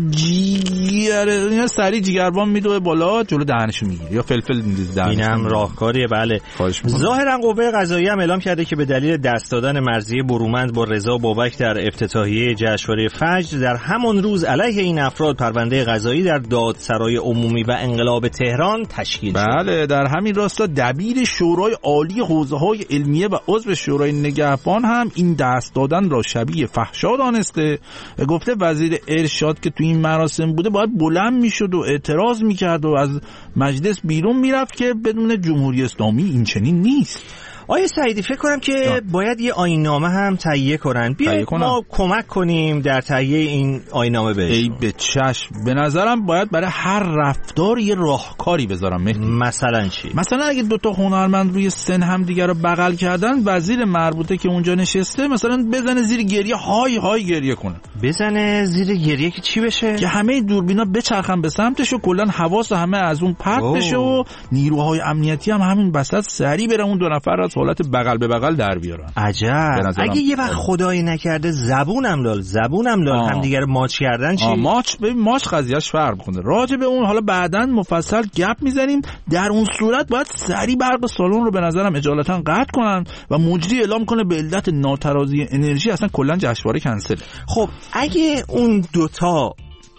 جیگر، اینا سری جگربان میدوه بالا جلو دهنشو میگیره یا فلفل میندازه دهنش. اینم راهکاریه. بله. ظاهرا قوه قضاییه هم اعلام کرده که به دلیل دست دادن مرضیه برومند با رضا بابک در افتتاحیه جشنواره فجر در همان روز علیه این افراد پرونده قضایی در دادسرای عمومی و انقلاب تهران تشکیل شد. بله، در همین راستا دبیر شورای عالی حوزه‌های علمیه و عضو شورای نگهبان هم این دست دادن را شبیه فحشا دانسته و گفته وزیر ارشاد که تو این مراسم بوده باید بلند میشد و اعتراض میکرد و از مجلس بیرون میرفت که بدون جمهوری اسلامی این چنین نیست. آیه سعیدی فکر کنم که آه. باید یه آیین‌نامه هم تهیه کنن. بیایید ما کمک کنیم در تهیه این آیین‌نامه بهشون. ای به چشم. به نظرم باید برای هر رفتار یه راهکاری بذارم مهدی. مثلا چی؟ مثلا اگه دوتا هنرمند روی سن هم دیگر رو بغل کردن، وزیر مربوطه که اونجا نشسته مثلا بزنه زیر گریه، های های گریه کنه. بزنه زیر گریه که چی بشه؟ که همه دوربینا بچرخن به سمتش و کلا حواس همه از اون پرت بشه و نیروهای امنیتی هم همین وسط سری برن اون دو نفر را حالت بغل به بغل در بیارن. عجب. اگه یه وقت خدایی نکرده زبونم لال زبونم لال هم دیگه رو ماچ کردن چی؟ ماچ ببین ماچ قضیهش فرق میکنه. راجع به اون حالا بعداً مفصل گپ میزنیم. در اون صورت باید سری برق سالن رو به نظرم اجالتا قطع کنن و مجری اعلام کنه به علت ناترازی انرژی اصلا کلا جشنواره کنسل. خب اگه اون دوتا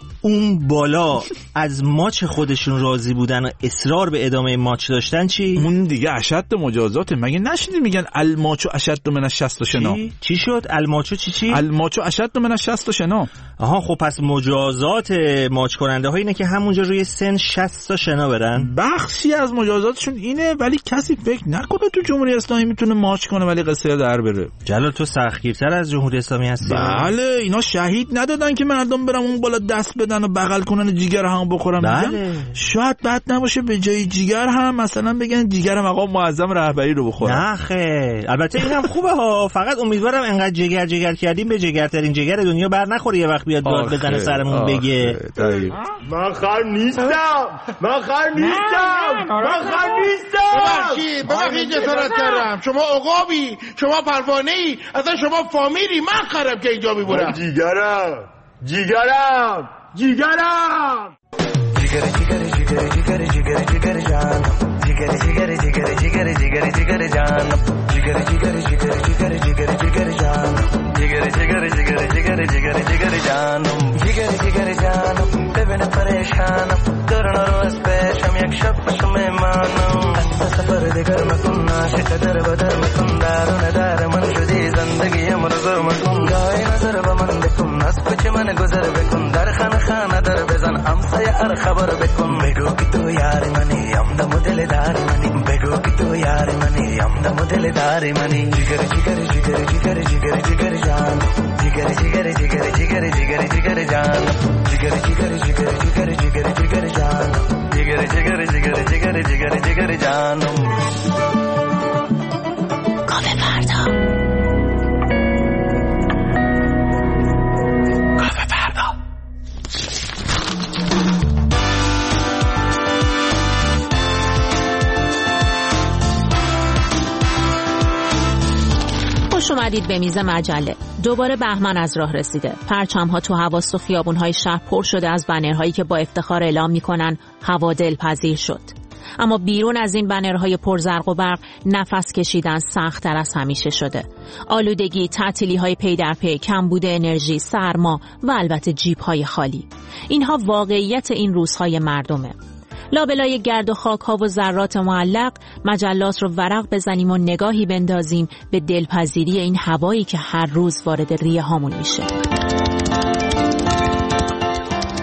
اون بالا از ماچ خودشون راضی بودن و اصرار به ادامه ماچ داشتن چی؟ اون دیگه اشد مجازاته. مگه نشنیدی میگن الماچو اشد من الشست شنا؟ چی؟ چی شد؟ الماچو چی چی؟ الماچو اشد من الشست شنا. آها خب پس مجازات ماچ کننده ها اینه که همونجا روی سن شصت تا شنا برن. بخشی از مجازاتشون اینه، ولی کسی فکر نکنه تو جمهوری اسلامی میتونه ماچ کنه ولی قصه در بره. جلال تو سختگیرتر از جمهوری اسلامی هستی. بله اینا شهید ندادن که مردم برن اون بالا دست بدن و بغل کنن جیگر هم بخورن. بله. شاید بد نباشه به جای جیگر هم مثلا بگن جیگر مقام معظم رهبری رو بخورن. نه خیر، البته اینم خوبه ها، فقط امیدوارم انقدر جگر جگر کردیم به جگرترین جگر دنیا بر نخوره یه وقت بیاد داد بزنه سرمون بگه من خر نیستم من خر نیستم من خر نیستم. ببخشید ببخشید جسارت کردم. شما عقابی، شما پروانه‌ای، اصلا شما فامیلی. من خرم که اینجا میبورم. جیگرم جیگرم جیگرم جیگر جیگر جیگر جیگر جیگر جیگر جان جیگر جیگر جیگر جیگر جیگر جیگر جان جیگر جیگر جیگر جیگر جیگر جیگر جان جیگر جیگر جیگر جیگر جیگر جیگر جان جیگر جیگر جان ببین پریشانم دورنا رو از پیشم یک شب بشم میمانم سفر دیگر مکن عاشق در بدر مکن درون در من شدی زندگیم رو زور مکن گاهی نظر به من بکن از پیش من گذر بکن در خانه خانه در بزن همسایه ار خبر بکن بگو که تو یار منی هم دم دل دار منی بگو که تو یار منی هم دم دل دار منی جگر جگر جگر جگر جگر جگر جان جگر جگر جگر جگر جگر جگر جان جگر جگر جگر جگر جگر جگر جان جگر جگر جگر جگر جگر جگر جان کافه فردا کافه فردا خوش اومدید به میز مجله. دوباره بهمن از راه رسیده. پرچم‌ها تو حواس و خیابون‌های شهر پر شده از بنرهایی که با افتخار اعلام می‌کنن هوا دلپذیر شد. اما بیرون از این بنرهای پرزرق و برق نفس کشیدن سخت‌تر از همیشه شده. آلودگی، تعطیلی‌های پی در پی، کمبود انرژی، سرما و البته جیب‌های خالی. اینها واقعیت این روزهای مردمه. لابلای گرد و خاک ها و ذرات معلق مجلات رو ورق بزنیم و نگاهی بندازیم به دلپذیری این هوایی که هر روز وارد ریه هامون میشه. تو خیلی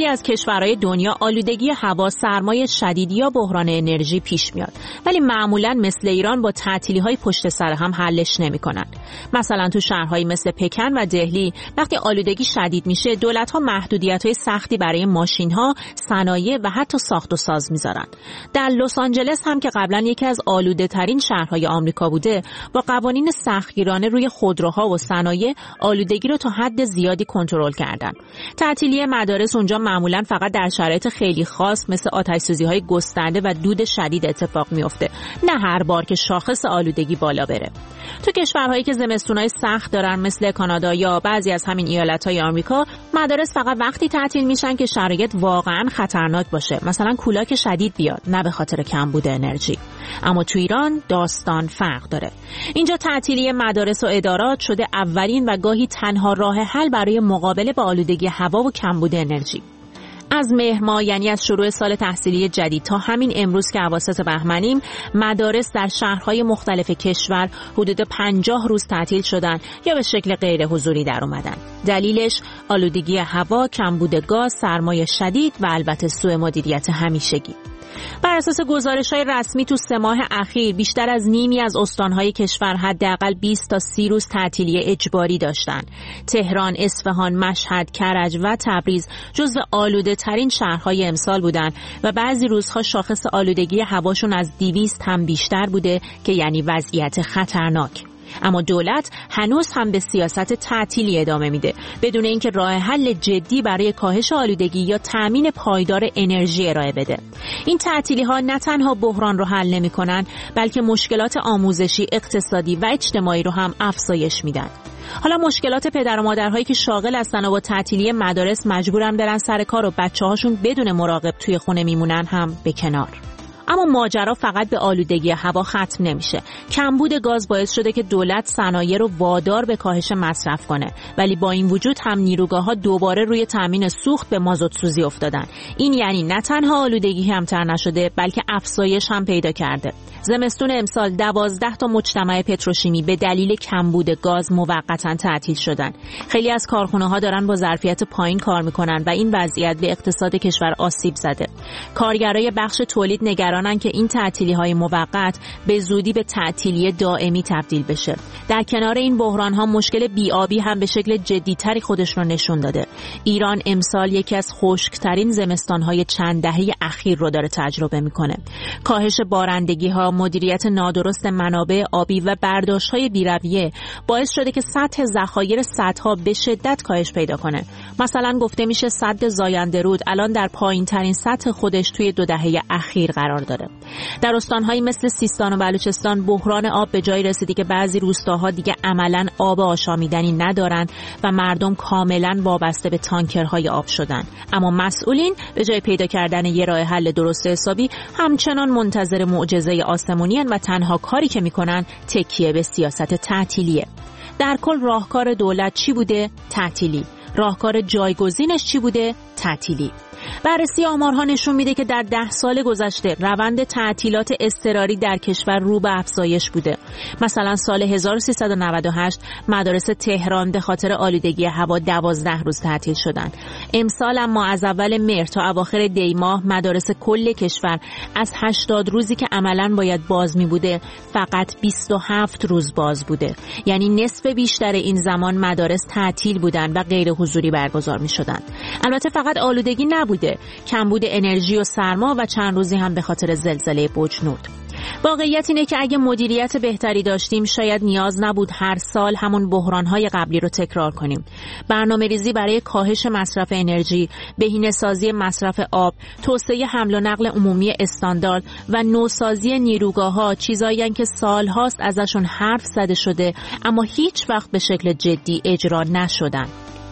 از کشورهای دنیا آلودگی هوا، سرمای شدید یا بحران انرژی پیش میاد، ولی معمولاً مثل ایران با تعطیلی‌های پشت سر هم حلش نمی‌کنن. مثلا تو شهرهایی مثل پکن و دهلی وقتی آلودگی شدید میشه، دولت‌ها محدودیت‌های سختی برای ماشین‌ها، صنایع و حتی ساخت و ساز می‌ذارن. در لس آنجلس هم که قبلا یکی از آلوده‌ترین شهرهای آمریکا بوده، با قوانین سختگیرانه روی خودروها و صنایع آلودگی رو تا حد زیادی کنترل کردن. تعطیلی مدارس اونجا معمولا فقط در شرایط خیلی خاص مثل آتش‌سوزی‌های گسترده و دود شدید اتفاق میفته، نه هر بار که شاخص آلودگی بالا بره. تو کشورهایی که زمستونای سخت دارن مثل کانادا یا بعضی از همین ایالت‌های آمریکا، مدارس فقط وقتی تعطیل میشن که شرایط واقعاً خطرناک باشه، مثلا کولاک شدید بیاد، نه به خاطر کمبود انرژی. اما تو ایران داستان فرق داره. اینجا تعطیلی مدارس و ادارات شده اولین و گاهی تنها راه حل برای مقابله با آلودگی هوا و کمبود انرژی. از مهر ماه، یعنی از شروع سال تحصیلی جدید تا همین امروز که اواسط بهمنیم، مدارس در شهرهای مختلف کشور حدود پنجاه روز تعطیل شدن یا به شکل غیر حضوری در اومدن. دلیلش آلودگی هوا، کمبود گاز، سرمای شدید و البته سوء مدیریت همیشگی. بر اساس گزارش‌های رسمی تو سه ماه اخیر بیشتر از نیمی از استان‌های کشور حداقل بیست تا سی روز تعطیلی اجباری داشتن. تهران، اصفهان، مشهد، کرج و تبریز جزو آلوده‌ترین شهرهای امسال بودن و بعضی روزها شاخص آلودگی هواشون از دویست هم بیشتر بوده که یعنی وضعیت خطرناک. اما دولت هنوز هم به سیاست تعطیلی ادامه میده بدون اینکه راه حل جدی برای کاهش آلودگی یا تامین پایدار انرژی ارائه بده. این تعطیلی ها نه تنها بحران رو حل نمیکنن، بلکه مشکلات آموزشی، اقتصادی و اجتماعی رو هم افزایش میدن. حالا مشکلات پدر و مادرهایی که شاغل هستن و با تعطیلی مدارس مجبورن برن سر کار و بچه‌هاشون بدون مراقب توی خونه میمونن هم به کنار. اما ماجرا فقط به آلودگی هوا ختم نمیشه. کمبود گاز باعث شده که دولت صنایع رو وادار به کاهش مصرف کنه، ولی با این وجود هم نیروگاه‌ها دوباره روی تامین سوخت به مازوت سوزی افتادن. این یعنی نه تنها آلودگی کمتر نشده، بلکه افزایش هم پیدا کرده. زمستون امسال دوازده تا مجتمع پتروشیمی به دلیل کمبود گاز موقتا تعطیل شدن. خیلی از کارخانه‌ها دارن با ظرفیت پایین کار میکنن و این وضعیت به اقتصاد کشور آسیب زده. کارگرای بخش تولید نگرانن که این تعطیلی‌های موقت به زودی به تعطیلی دائمی تبدیل بشه. در کنار این بحران‌ها مشکل بی‌آبی هم به شکل جدی‌تری خودش رو نشون داده. ایران امسال یکی از خشک‌ترین زمستان‌های چند دهه اخیر رو داره تجربه میکنه. کاهش بارندگی‌ها، مدیریت نادرست منابع آبی و برداشت‌های بی‌رویه باعث شده که سطح ذخایر سدها به شدت کاهش پیدا کنه. مثلا گفته میشه سد زاینده رود الان در پایین‌ترین سطح خودش توی دو دهه اخیر قرار داره. در استان‌هایی مثل سیستان و بلوچستان بحران آب به جای رسیدی که بعضی روستاها دیگه عملاً آب آشامیدنی ندارن و مردم کاملاً وابسته به تانکرهای آب شدن. اما مسئولین به جای پیدا کردن یه راه حل درست حسابی همچنان منتظر معجزه آسمونیان و تنها کاری که میکنن تکیه به سیاست تعطیلیه. در کل راهکار دولت چی بوده؟ تعطیلی. راهکار جایگزینش چی بوده؟ تعطیلی. بررسی آمارها نشون میده که در ده سال گذشته روند تعطیلات اضطراری در کشور رو به افزایش بوده. مثلا سال هزار و سیصد و نود و هشت مدارس تهران به خاطر آلودگی هوا دوازده روز تعطیل شدند. امسال اما از اول مهر تا اواخر دی ماه مدارس کل کشور از هشتاد روزی که عملاً باید باز می بوده فقط بیست و هفت روز باز بوده. یعنی نصف بیشتر این زمان مدارس تعطیل بودند و غیر حضوری برگزار می شدند. البته فقط آلودگی نبوده، کمبود انرژی و سرما و چند روزی هم به خاطر زلزله بوجنورد. واقعیت اینه که اگه مدیریت بهتری داشتیم شاید نیاز نبود هر سال همون بحران‌های قبلی رو تکرار کنیم. برنامه‌ریزی برای کاهش مصرف انرژی، بهینه‌سازی مصرف آب، توسعه حمل و نقل عمومی استاندارد و نوسازی نیروگاه‌ها چیزایین که سال‌هاست ازشون حرف زده شده اما هیچ وقت به شکل جدی اجرا نشدن.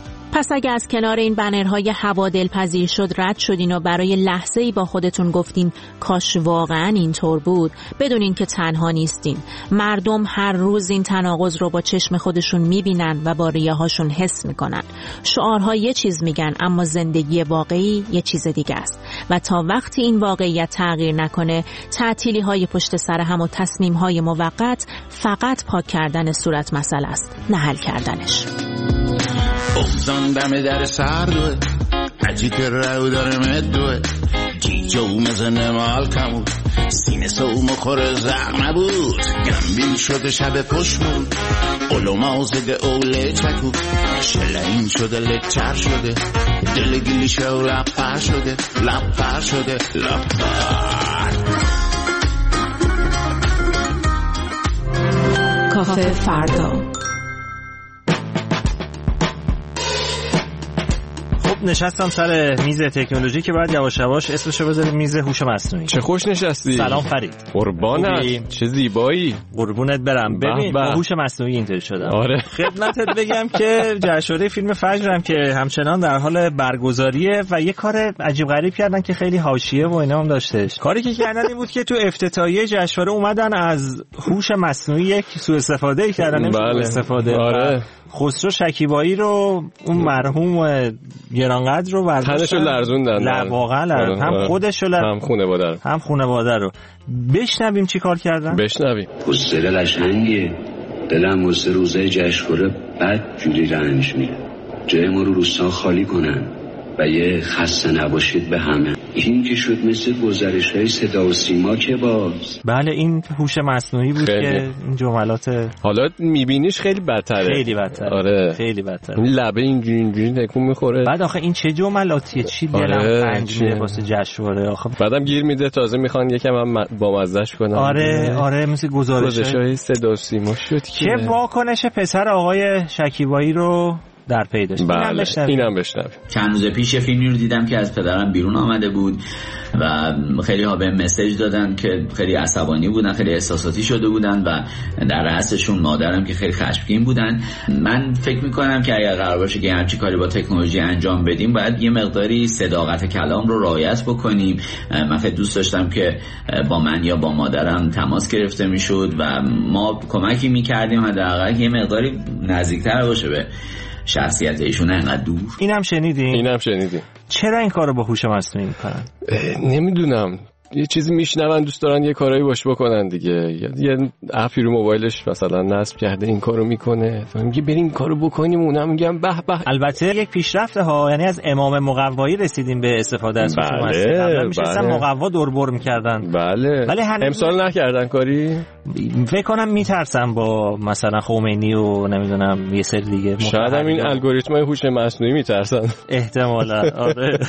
پس اگه از کنار این بنرهای هوا دلپذیر شد رد شدین و برای لحظه‌ای با خودتون گفتین کاش واقعا اینطور بود، بدونین که تنها نیستین. مردم هر روز این تناقض رو با چشم خودشون میبینن و با ریه‌هاشون حس میکنن. شعارها یه چیز میگن اما زندگی واقعی یه چیز دیگه است و تا وقتی این واقعیت تغییر نکنه تعطیلی‌های پشت سر هم و تصمیم‌های موقت فقط پاک کردن صورت مسئله است، نه حل کردنش. بغزان دم در سرد هرچی که رو داره مدوه جیجا و مزنه مال کمود سینه سو مخور زق نبود گمبیل شده شب پشت بود اولو مازده اوله چکو شلعین شده لچر شده دل گیلی شو لپر شده لپر شده لپر. کافه فردا. نشستم سر میز تکنولوژی که بعد یواش یواش اسمشو بذاریم میز هوش مصنوعی. چه خوش نشستی. سلام فرید. قربانت. چه زیبایی. قربونت برم. ببین با هوش مصنوعی اینطوری شدم. آره. خدمتت بگم که جشنواره فیلم فجرم که همچنان در حال برگزاریه و یه کار عجیب غریب کردن که خیلی حاشیه و اینا هم داشتش. کاری که کردن این بود که تو افتتاحیه جشنواره اومدن از هوش مصنوعی یک سوء استفاده کردن. بله. استفاده. آره. خسرو شکیبایی رو اون مرحوم گرانقدر رو برداشتن تنشو لرزوندن. لا واقعا لرزوندن. هم خودش رو هم خانواده رو هم خانواده رو. بشنویم چی کار کردن. بشنویم. حوصله قشنگیه، دلم واسه روزای جشنواره بد جوری رنج میره. جای ما رو روستا خالی کنن و یه خسته نباشید به همه. این که شد مثل گزارش‌های صدا و سیما که باز. بله این هوش مصنوعی بود خیلی. که این جملات حالا میبینیش خیلی بدتره. خیلی بدتره. آره. خیلی بدتره. این لبه اینجوری اینجوری تکون میخوره. بعد آخه این چه جملاتیه چی دلم آره. پنج میده واسه جشنواره آخه. بعدم گیر میده تازه میخوان یکم هم با مزهش کنن. آره آره مثل گزارش‌های صدا و سیما شد که چه واکنش پسر آقای شکیبایی رو در پی داشت. بله. اینم بشنویم. چند روز پیش یه فیلمی رو دیدم که از پدرم بیرون آمده بود و خیلی ها به مسیج دادن که خیلی عصبانی بودن، خیلی احساساتی شده بودن و در رأسشون مادرم که خیلی خشمگین بودن. من فکر میکنم که اگر قرار باشه که هرچی کاری با تکنولوژی انجام بدیم باید یه مقداری صداقت کلام رو رعایت بکنیم. من خیلی دوست داشتم که با من یا با مادرم تماس گرفته میشد و ما کمکی میکردیم حداقل یه مقداری نزدیکتر باشه به شخصیت ایشون انقدر دور. اینم شنیدین؟ اینم شنیدین. چرا این کارو با هوش مصنوعی میکنن؟ نمیدونم. یه چیزی میشنون دوست دارن یه کارایی باش بکنن دیگه. یه اپی رو موبایلش مثلا نصب کرده این کارو میکنه. میگه بریم این کارو بکنیم اونم میگم به به. البته یک پیشرفته ها، یعنی از امام مقوایی رسیدیم به استفاده از هوش مصنوعی. قبلا میشستن بله. مقوا دوربر میکردن. بله. ولی امسال نکردن کاری. فکر کنم میترسن با مثلا خمینی و نمیدونم یه سری دیگه. شاید هم این الگوریتمای هوش مصنوعی میترسن. احتمالاً. آره.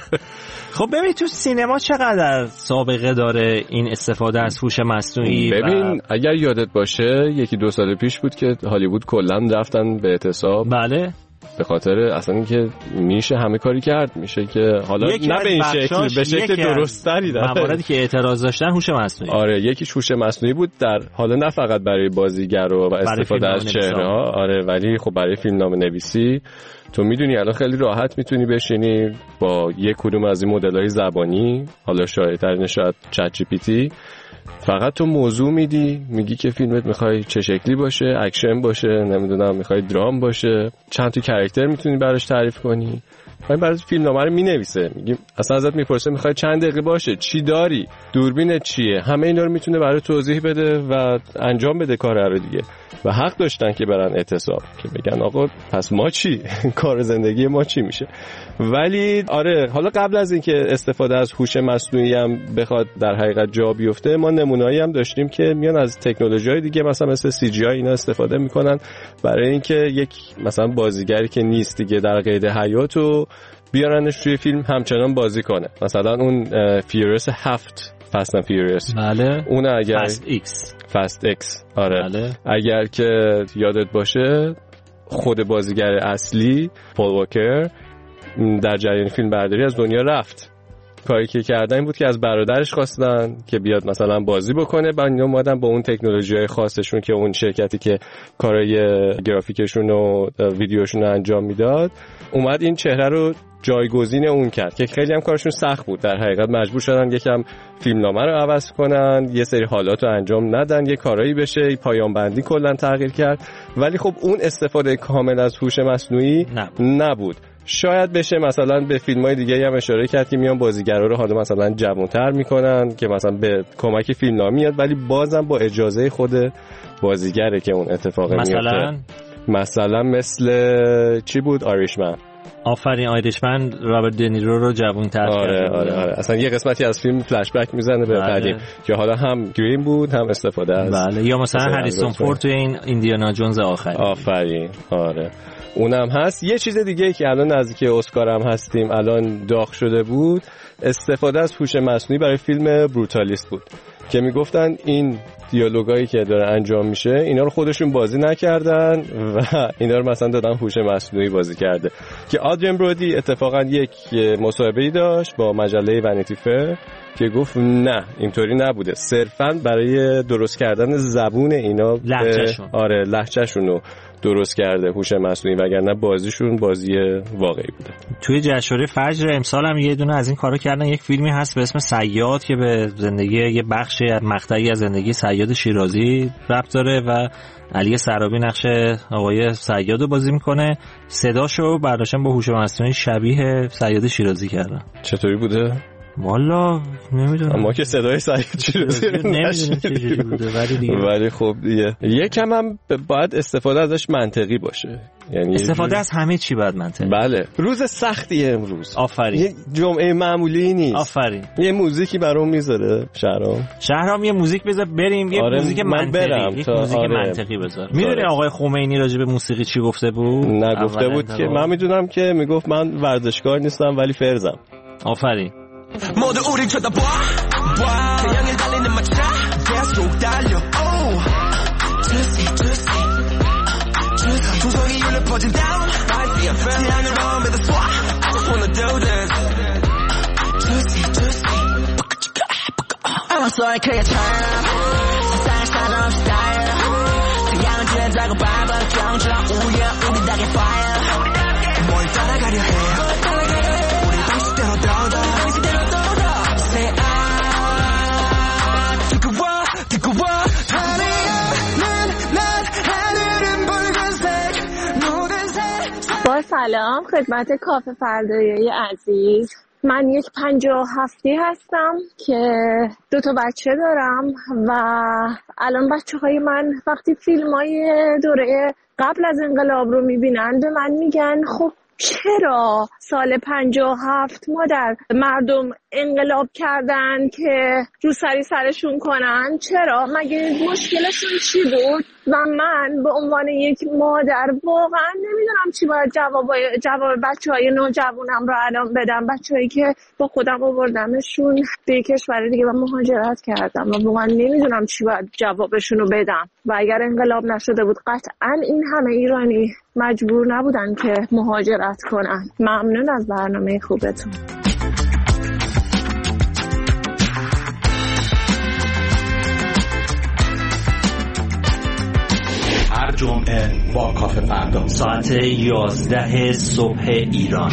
خب ببین تو سینما چقدر سابقه داره این استفاده از هوش مصنوعی؟ ببین و... اگر یادت باشه یکی دو سال پیش بود که هالیوود کلا رفتن به اعتصاب. بله. به خاطر اصلا اینکه میشه همه کاری کرد، میشه که حالا نه به این شکل، به شکل درست‌تری داره. مواردی که اعتراض داشتن هوش مصنوعی. آره یکیش هوش مصنوعی بود در حالا نه فقط برای بازیگر و استفاده از چهره‌ها، آره ولی خب برای فیلمنامه نویسی تو میدونی الان خیلی راحت میتونی بشینی با یک کدوم از این مدل‌های زبانی، حالا شایع‌ترین شاید چت جی پی تی، فقط تو موضوع میدی، میگی که فیلمت میخوای چه شکلی باشه، اکشن باشه، نمیدونم میخوای درام باشه، چند تا کاراکتر میتونی براش تعریف کنی. من برای فیلمنامه رو مینویسه، میگیم اصلا ازت میپرسه میخوای چند دقیقه باشه، چی داری، دوربینت چیه، همه اینا رو میتونه برای توضیح بده و انجام بده کار رو دیگه. و حق داشتن که برن اعتصاب که بگن آقا پس ما چی، کار زندگی ما چی میشه. ولی آره حالا قبل از اینکه استفاده از هوش مصنوعی هم بخواد در حقیقت جا بیفته، ما نمونه‌ای هم داشتیم که میان از تکنولوژی‌های دیگه مثلا مثل سی جی آی اینا استفاده میکنن برای اینکه یک مثلا بازیگری که نیست دیگه در قید حیاتو بیارنش توی فیلم همچنان بازی کنه. مثلا اون فیوریوس هفت فاست اند فیوریوس، بله، اون اگر فاست ایکس فاست ایکس آره بله. اگر که یادت باشه خود بازیگر اصلی پول واکر در جریان فیلم برداری از دنیا رفت. کاری که کردن این بود که از برادرش خواستن که بیاد مثلا بازی بکنه، بعد اینا اومدن با اون تکنولوژی‌های خاصشون که اون شرکتی که کارهای گرافیکشون و ویدیوشون رو انجام میداد اومد این چهره رو جایگزین اون کرد که خیلی هم کارشون سخت بود. در حقیقت مجبور شدن یکم فیلمنامه رو عوض کنن، یه سری حالات رو انجام ندن، یه کارایی بشه، پایان بندی کلا تغییر کرد. ولی خب اون استفاده کامل از هوش مصنوعی نبود. شاید بشه مثلا به فیلم‌های دیگه هم اشاره کرد که میان بازیگرا رو حالا مثلا جوان‌تر میکنن که مثلا به کمک فیلمنامه میاد، ولی بازم با اجازه خود بازیگره که اون اتفاق میفته. مثلا مثلا مثل چی بود؟ آیریشمن. آفرین، آیریشمن رابرت دنیرو رو جوان‌تر کرد. آره آره آره اصلا یه قسمتی از فیلم فلش بک میزنه به قدیم که حالا هم گرین بود هم استفاده از بله، یا مثلا هریسون فورد تو این ایندیانا جونز آخر. آفرین آره اونم هست. یه چیز دیگه که الان نزدیک اسکار هم هستیم الان داغ شده بود، استفاده از هوش مصنوعی برای فیلم بروتالیست بود که میگفتن این دیالوگایی که داره انجام میشه اینا رو خودشون بازی نکردن و اینا رو مثلا دادن هوش مصنوعی بازی کرده. که آدریان برودی اتفاقا یک مصاحبه‌ای داشت با مجله ونیتی فیر که گفت نه اینطوری نبوده، صرفا برای درست کردن زبون اینا لهجهشون آره لهجهشون درست کرده هوش مصنوعی، وگرنه بازیشون بازی واقعی بوده. توی جشنواره فجر امسال هم یه دونه از این کارا کردن. یک فیلمی هست به اسم صیاد که به زندگی یه بخشی مقطعی از زندگی صیاد شیرازی ربط داره و علی سرابی نقش آقای صیاد رو بازی میکنه. صداشو برداشتن با هوش مصنوعی شبیه صیاد شیرازی کردن. چطوری بوده؟ والا نمیدونم، ما که صدای صیاد شیرازی نمیدونم چجوری بوده، ولی دیگه ولی خب دیگه یکم هم باید استفاده ازش منطقی باشه، یعنی استفاده از همه چی باید منطقی. بله روز سختیه امروز. آفرین. یه جمعه معمولی نیست. آفرین. یه موزیکی برام میذاره شهرام شهرام یه موزیک بذار بریم. یه آره موزیک منطقی یه موزیک آره. منطقی بذار. میدونی آقای خمینی راجع به موسیقی چی گفته بود؟ نگفته بود که من میدونم که میگفت من ورزشکار نیستم ولی فرزم. آفرین. 모두 우릴 쳐다봐 태양을 달리는 마차 계속 달려 oh juicy juicy juicy 조성이 울려 퍼진 down 태양을 마음에다 쏴 I just wanna do this juicy juicy I'm a soy creature 세상을 사람 style 태양은 죄다고 밟아 경주랑 우려 우리 닭의 fire 뭘 따라가려 해 우리 방식대로 떠다 با سلام خدمت کافه فردایی عزیز. من یک پنجاه و هفتی هستم که دو تا بچه دارم و الان بچه های من وقتی فیلم های دوره قبل از انقلاب رو میبینن به من میگن خب چرا سال پنجاه و هفت مادر مردم انقلاب کردن که رو سری سرشون کنن؟ چرا؟ مگه مشکلشون چی بود؟ و من به عنوان یک مادر واقعا نمیدونم چی باید جواب جواب بچه های نوجوانم رو الان بدم، بچه هایی که با خودم آوردمشون به کشور دیگه و مهاجرت کردم و واقعا نمیدونم چی باید جوابشون رو بدم. و اگر انقلاب نشده بود قطعا این همه ایرانی مجبور نبودن که مهاجرت کنن. ممنون از برنامه خوبتون. هر جمعه با کافه فردا ساعت یازده صبح ایران.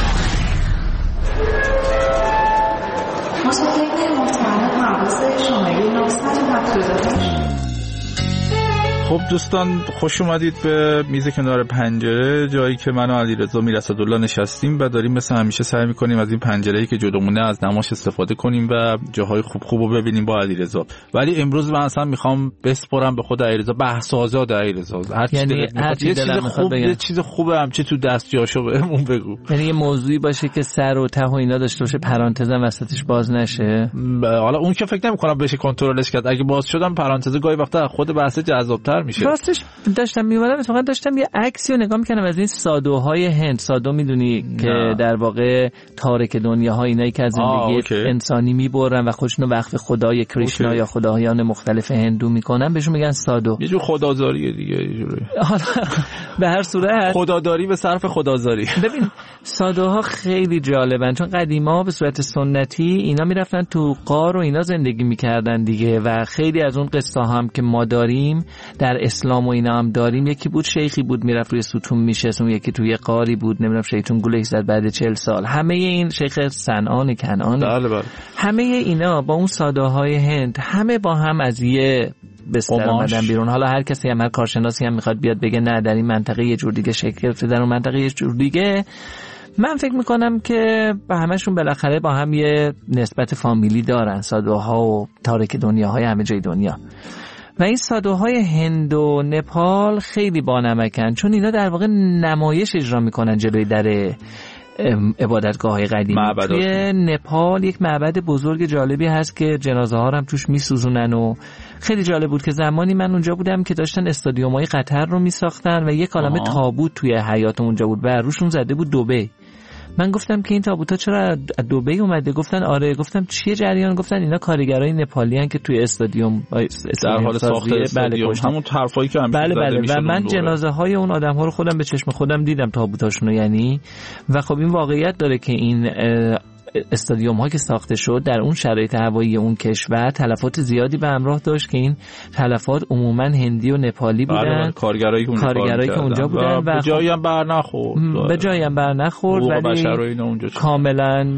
مصاحبه محترم پرواز شماره نهصد و هفتاد و هشت. خب دوستان خوش اومدید به میز کنار پنجره، جایی که من و علیرضا میرصدالله نشستیم و داریم مثل همیشه سعی میکنیم از این پنجره‌ای که جلومونه از نماش استفاده کنیم و جاهای خوب خوب رو ببینیم با علیرضا. ولی امروز من اصلا میخوام بسپرم به خود علیرضا، بحث آزاد علیرضا، هر چیزی یعنی هر چیز چیز خوب یه چیز خوبه هم چه تو دست جاشو بهمون بگو. یعنی یه موضوعی باشه که سر و ته و اینا داشته باشه، پرانتز هم وسطش باز نشه. حالا اون که فکر نمی‌کنم بشه کنترلش کرد، اگه باز شدم پرانتز گاهی وقتا خود بحث جذاب‌تر میشه. راستش داشتم میومدم اتفاقا داشتم یه عکسی رو نگاه میکنم از این سادوهای هند. سادو میدونی نه. که در واقع تارک دنیاها اینایی که از زندگی انسانی میبرن و خودشونو وقف خدای کریشنا اوکی. یا خدایان مختلف هندو میکنن، بهشون میگن سادو. یه جور خدازاریه دیگه یه جوری. به هر صورت خداداری به صرف خدازاری. ببین سادوها خیلی جالبن چون قدیما به صورت سنتی اینا میرفتن تو غار و اینا زندگی میکردن دیگه و خیلی از اون قصه هم که ما داریم در اسلام و اینا هم داریم. یکی بود شیخی بود میرفت روی ستون میشست، اون یکی توی قاری بود نمیدونم شیطون گولش زد بعد چهل سال. همه این شیخ صنعان کنعان بله بله. همه اینا با اون ساده‌های هند همه با هم از یه بستر اومدن بیرون. حالا هر کسی هم هر کارشناسی هم میخواد بیاد بگه نه در این منطقه یه جور دیگه شکل گرفته، در اون منطقه یه جور دیگه. من فکر میکنم که با همشون بالاخره با هم یه نسبت فامیلی دارن، سادوها و تارک دنیاهای همه جای دنیا. و این سادوهای هند و نپال خیلی بانمکن، چون اینا در واقع نمایش اجرا میکنن جلوی در عبادتگاه های قدیمی. توی نپال یک معبد بزرگ جالبی هست که جنازه ها هم توش میسوزونن و خیلی جالب بود که زمانی من اونجا بودم که داشتن استادیوم های قطر رو میساختن و یک عالمه تابوت توی حیاط اونجا بود و روشون زده بود دبی. من گفتم که این تابوتا چرا دبی اومده؟ گفتن آره. گفتم چیه جریان؟ گفتن اینا کارگرای نپالی ان که توی استادیوم در حال ساخت استادیوم، همون طرفایی که هم بله بله. و من جنازه های اون آدم ها رو خودم به چشم خودم دیدم، تابوتاشونو یعنی. و خب این واقعیت داره که این استادیوم ها که ساخته شد در اون شرایط هوایی اون کشور تلفات زیادی به همراه داشت که این تلفات عموما هندی و نپالی بودن، کارگرایی که اونجا, کارگرایی که اونجا بودن و به جایی هم بر نخورد به جایی هم بر نخورد ولی کاملا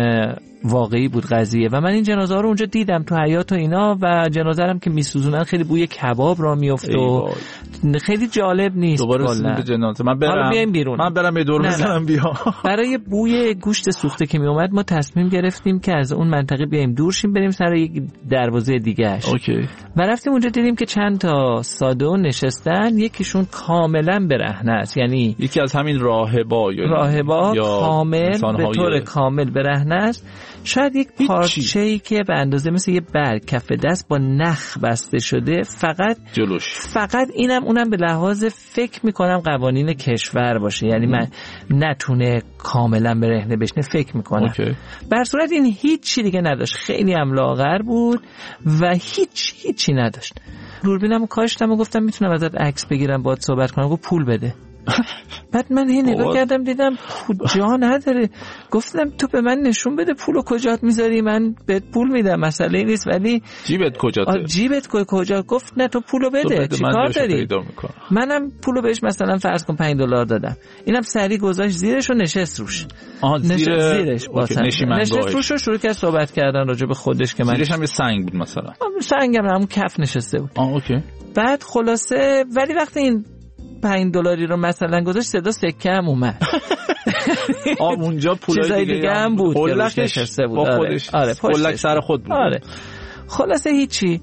واقعی بود قضیه. و من این جنازه ها رو اونجا دیدم تو حیاط و اینا و جنازه هم که میسوزونن خیلی بوی کباب را میفت و خیلی جالب نیست. دوباره رسیدیم به جنازه. من برم بیرون. من برم یه دور بزنم بیام. برای بوی گوشت سوخته که می اومد ما تصمیم گرفتیم که از اون منطقه بیایم دور شیم، بریم سر یک دروازه دیگه‌اش. اوکی. و رفتیم اونجا دیدیم که چند تا سادو نشستن، یکیشون کاملا برهنه است، یعنی یکی از همین راهبا یا راهبا کامل به طور کامل برهنه است. شاید یک پارچه‌ای که به اندازه مثل یه برگ کف دست با نخ بسته شده، فقط جلوش. فقط اینم اونم به لحاظ فکر میکنم قوانین کشور باشه، یعنی من نتونه کاملا برهنه بشنه، فکر میکنم. بر صورت این هیچ چی دیگه نداشت، خیلی هم لاغر بود و هیچ هیچی نداشت. دوربینمو کاشتم و گفتم میتونم ازت عکس بگیرم باهات صحبت کنم؟ گفت پول بده. بعد من هی نگاه کردم دیدم جا نداره. گفتم تو به من نشون بده پولو کجات میذاری، من بهت پول میدم، مسئله نیست، ولی جیبت کجاته؟ جیبت کجا؟ گفت نه تو پولو بده، چیکار داری؟ منم پولو بهش مثلا فرض کن پنج دلار دادم، اینم سری گذاشت زیرش و نشست روش. آها زیر زیرش واسه نشست روش و شروع کرد صحبت کردن راجع به خودش که من زیرش هم یه سنگ بود مثلا. سنگم همون کف نشسته بود. آه اوکی. بعد خلاصه ولی وقتی این پنج دلاری رو مثلا گذاشت صدا سکه هم اومد. آ اونجا پولای دیگه, دیگه هم بود که روش نشسته بود. با خودش. آره پولک سر خود بود. آره. خلاصه هیچی.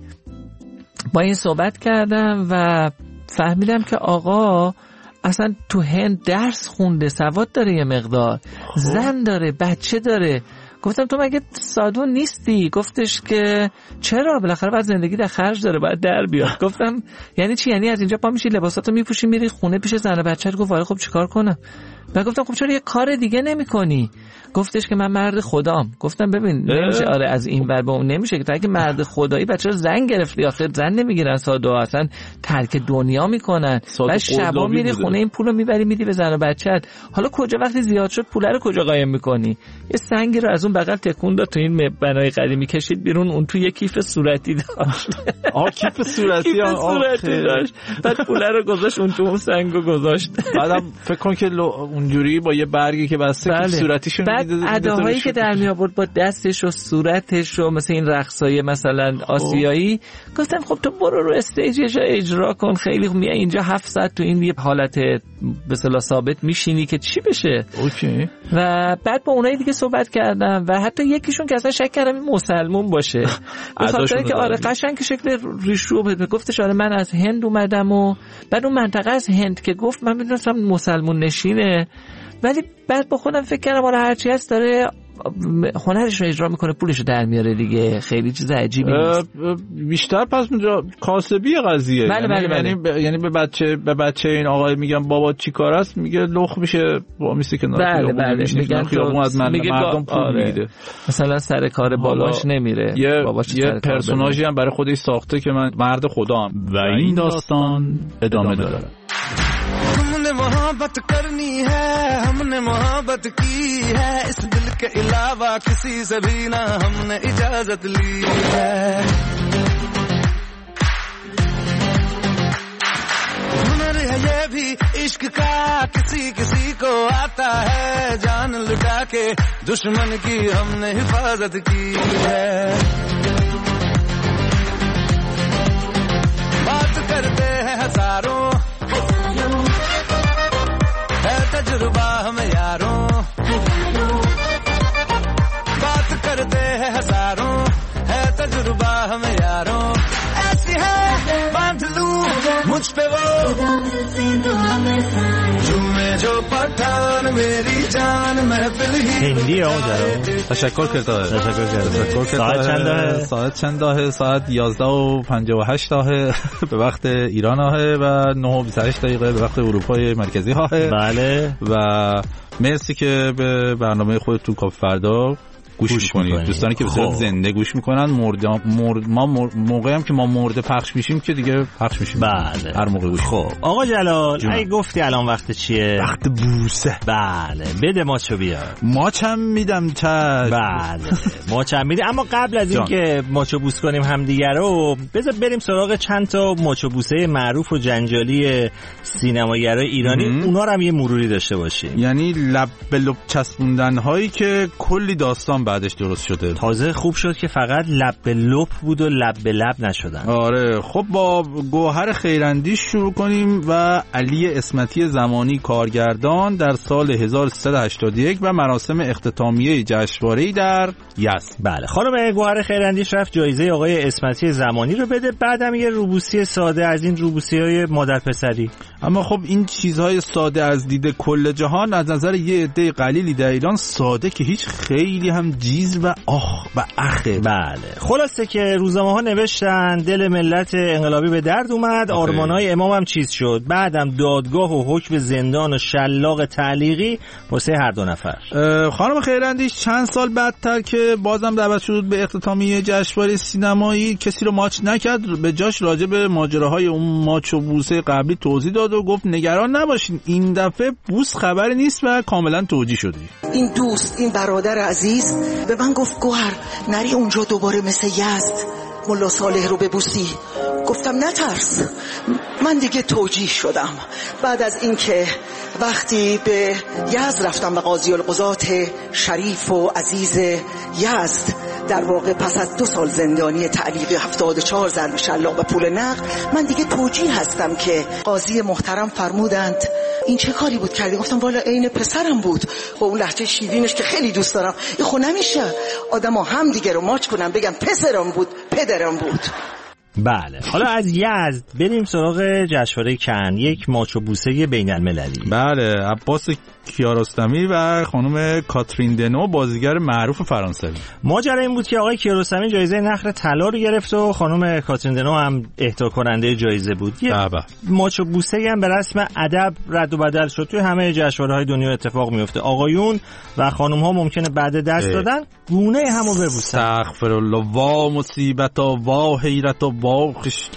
با این صحبت کردم و فهمیدم که آقا اصلا تو هند درس خونده، سواد داره یه مقدار، زن داره، بچه داره. گفتم تو مگه سادو نیستی؟ گفتش که چرا، بالاخره باید زندگی در خرج داره، باید در بیاد. گفتم یعنی چی؟ یعنی از اینجا پا میشی لباساتو میپوشی میری خونه پیش زن و بچه‌ت؟ گفت آره. خب چیکار کنم؟ بعد گفتم خب چرا یه کار دیگه نمی‌کنی؟ گفتش که من مرد خدام. گفتم ببین نمیشه، آره از این ور به اون نمیشه که تو اگه مرد خدایی بچه‌ها زن گرفتی، آخر زن نمیگیرن سادو، اصلا ترک دنیا میکنن. بعد شبا میری خونه این پولو میبری میدی به زن و بچه‌ت. حالا کجا وقتی زیاد شد پول رو کجا قایم میکنی؟ یه سنگی رو از اون بغل تکون داد تو این بنای قدیمی کشید بیرون، اون تو یه کیف صورتی داشت. آ کیف صورتی کیف صورتی داشت. بعد پول رو گذاشت اون تو اون سنگو گذاشت. بعدم فکر کن که اونجوری با یه برگی که بسته بله. صورتیشو می‌دید. اداهایی که در می آورد با دستش و صورتش و مثل این رقصای مثلا آسیایی. گفتم خب تو برو رو استیجش اجرا کن، خیلی خوب. میای اینجا هفت ساعت تو این یه حالت به اصطلاح ثابت میشینی که چی بشه. اوکی. و بعد با اونایی دیگه صحبت کردم و حتی یکیشون که اصلا شک کردم مسلمون باشه، به خاطر که آره قشنگ شکل ریشو بود. گفتش آره من از هند اومدم و بعد اون منطقه از هند که گفت من میدونستم مسلمون نشینه، ولی بعد با خودم فکر کردم آره هرچی هست داره هنرش رو اجرا میکنه، پولش رو در میاره دیگه، خیلی چیز عجیبی نیست. بیشتر پس اونجا کاسبی قضیه. بله بله بله. یعنی ب... یعنی به بچه به بچه این آقای میگم بابا چی کار است، میگه لخ میشه با میسته کنار. بله بله میگن خیابون از من مردم پول آره. میگیره. مثلا سر کار باباش نمیره. یه, یه پرسوناژی هم برای خودش ساخته که من مرد خدام و این داستان ادامه داره. हमने मोहब्बत करनी है, हमने मोहब्बत की है, इस दिल के अलावा किसी से भी ना हमने इजाजत ली है. हुनर है ये भी इश्क का, किसी किसी को आता है, जान लुटा के दुश्मन की हमने हिफाजत की है. बात करते हैं हजारों, है तजुर्बा हमें यारों, बात करते हैं हजारों, है तजुर्बा हमें यारों, ऐसी है मुझ पे वो झूमे जो पठान मेरी जान महफिल ही هندی آقا تشکر کرده تشکر کرده ساعت چنده ساعت چنده ساعت یازده و پنجاه و هشت به وقت ایران ه و نه و بیست و هشت دقیقه به وقت اروپای مرکزی ه. بله و مرسی که به برنامه خودت تو کافه فردا گوش, گوش میکنید. دوستانی که به صورت زنده گوش میکنن مرد مرد ما مر... موقعی هم که ما مرده پخش میشیم که دیگه پخش میشیم. بله هر موقع گوش. خب آقا جلال اگه گفتی الان وقت چیه؟ وقت بوسه. بله بده ماچو بیا. ماچم میدم چش. بله ماچم میدم. اما قبل از اینکه ماچو بوس کنیم همدیگه رو بذار بریم سراغ چند تا ماچو بوسه معروف و جنجالی سینماگرای ایرانی. م- اونا رو هم یه مروری داشته باشیم. یعنی لب به لب چسبوندن هایی که کلی داستان بعدش درست شده. تازه خوب شد که فقط لب به لب بود و لب به لب نشدن. آره خب با گوهر خیراندیش شروع کنیم و علی اسمتی زمانی کارگردان در سال هزار و سیصد و هشتاد و یک و مراسم اختتامیه جشنواره‌ای در یزد. بله خانم گوهر خیراندیش رفت جایزه آقای اسمتی زمانی رو بده، بعدم یه روبوسی ساده از این روبوسی‌های مادر پسری. اما خب این چیزهای ساده از دید کل جهان از نظر یه عده قلیلی در ایران ساده که هیچ خیلی هم جیز و آخ و اخه. بله خلاصه که روزنامه ها نوشتن دل ملت انقلابی به درد اومد، آرمانای امام هم چیز شد، بعدم دادگاه و حکم زندان و شلاق تعلیقی واسه هر دو نفر. خانم خیراندیش چند سال بعدتر که بازم دعوت شد به اختتامیه جشنواره سینمایی کسی رو ماچ نکرد، به جاش راجع به ماجراهای اون ماچ و بوسه قبلی توضیح داد و گفت نگران نباشین این دفعه بوس خبری نیست و کاملا توجیه شده. این دوست این برادر عزیز به من گفت گوهر نری اونجا دوباره مثل یزد ملا صالح رو ببوسی. گفتم نترس من دیگه توجیه شدم. بعد از اینکه وقتی به یزد رفتم و قاضی القضات شریف و عزیز یزد در واقع پس از دو سال زندانی تعلیقی هفتاد و چهار ضرب شلاق و پول نقد من دیگه توجیه هستم که قاضی محترم فرمودند این چه کاری بود کردی؟ گفتم والا عین پسرم بود با اون لهجه شیرینش که خیلی دوست دارم. این خب نمیشه آدما هم دیگه رو ماچ کنن بگم پسرم بود پدرم بود. بله حالا از یزد بریم سراغ جشنواره کن، یک ماچ و بوسه بین المللی. بله عباس کیارستمی و خانم کاترین دنو بازیگر معروف فرانسوی. ماجرا این بود که آقای کیارستمی جایزه نخل طلا رو گرفت و خانم کاترین دنو هم اهدا کننده جایزه بود. یه ماچ و بوسه هم به رسم ادب رد و بدل شد، توی همه جشنواره‌های دنیا اتفاق میفته. آقایون و خانم‌ها ممکنه بعد دست دادن گونه همو ببوسن. استغفرالله وا مصیبتا وا حیرتا وا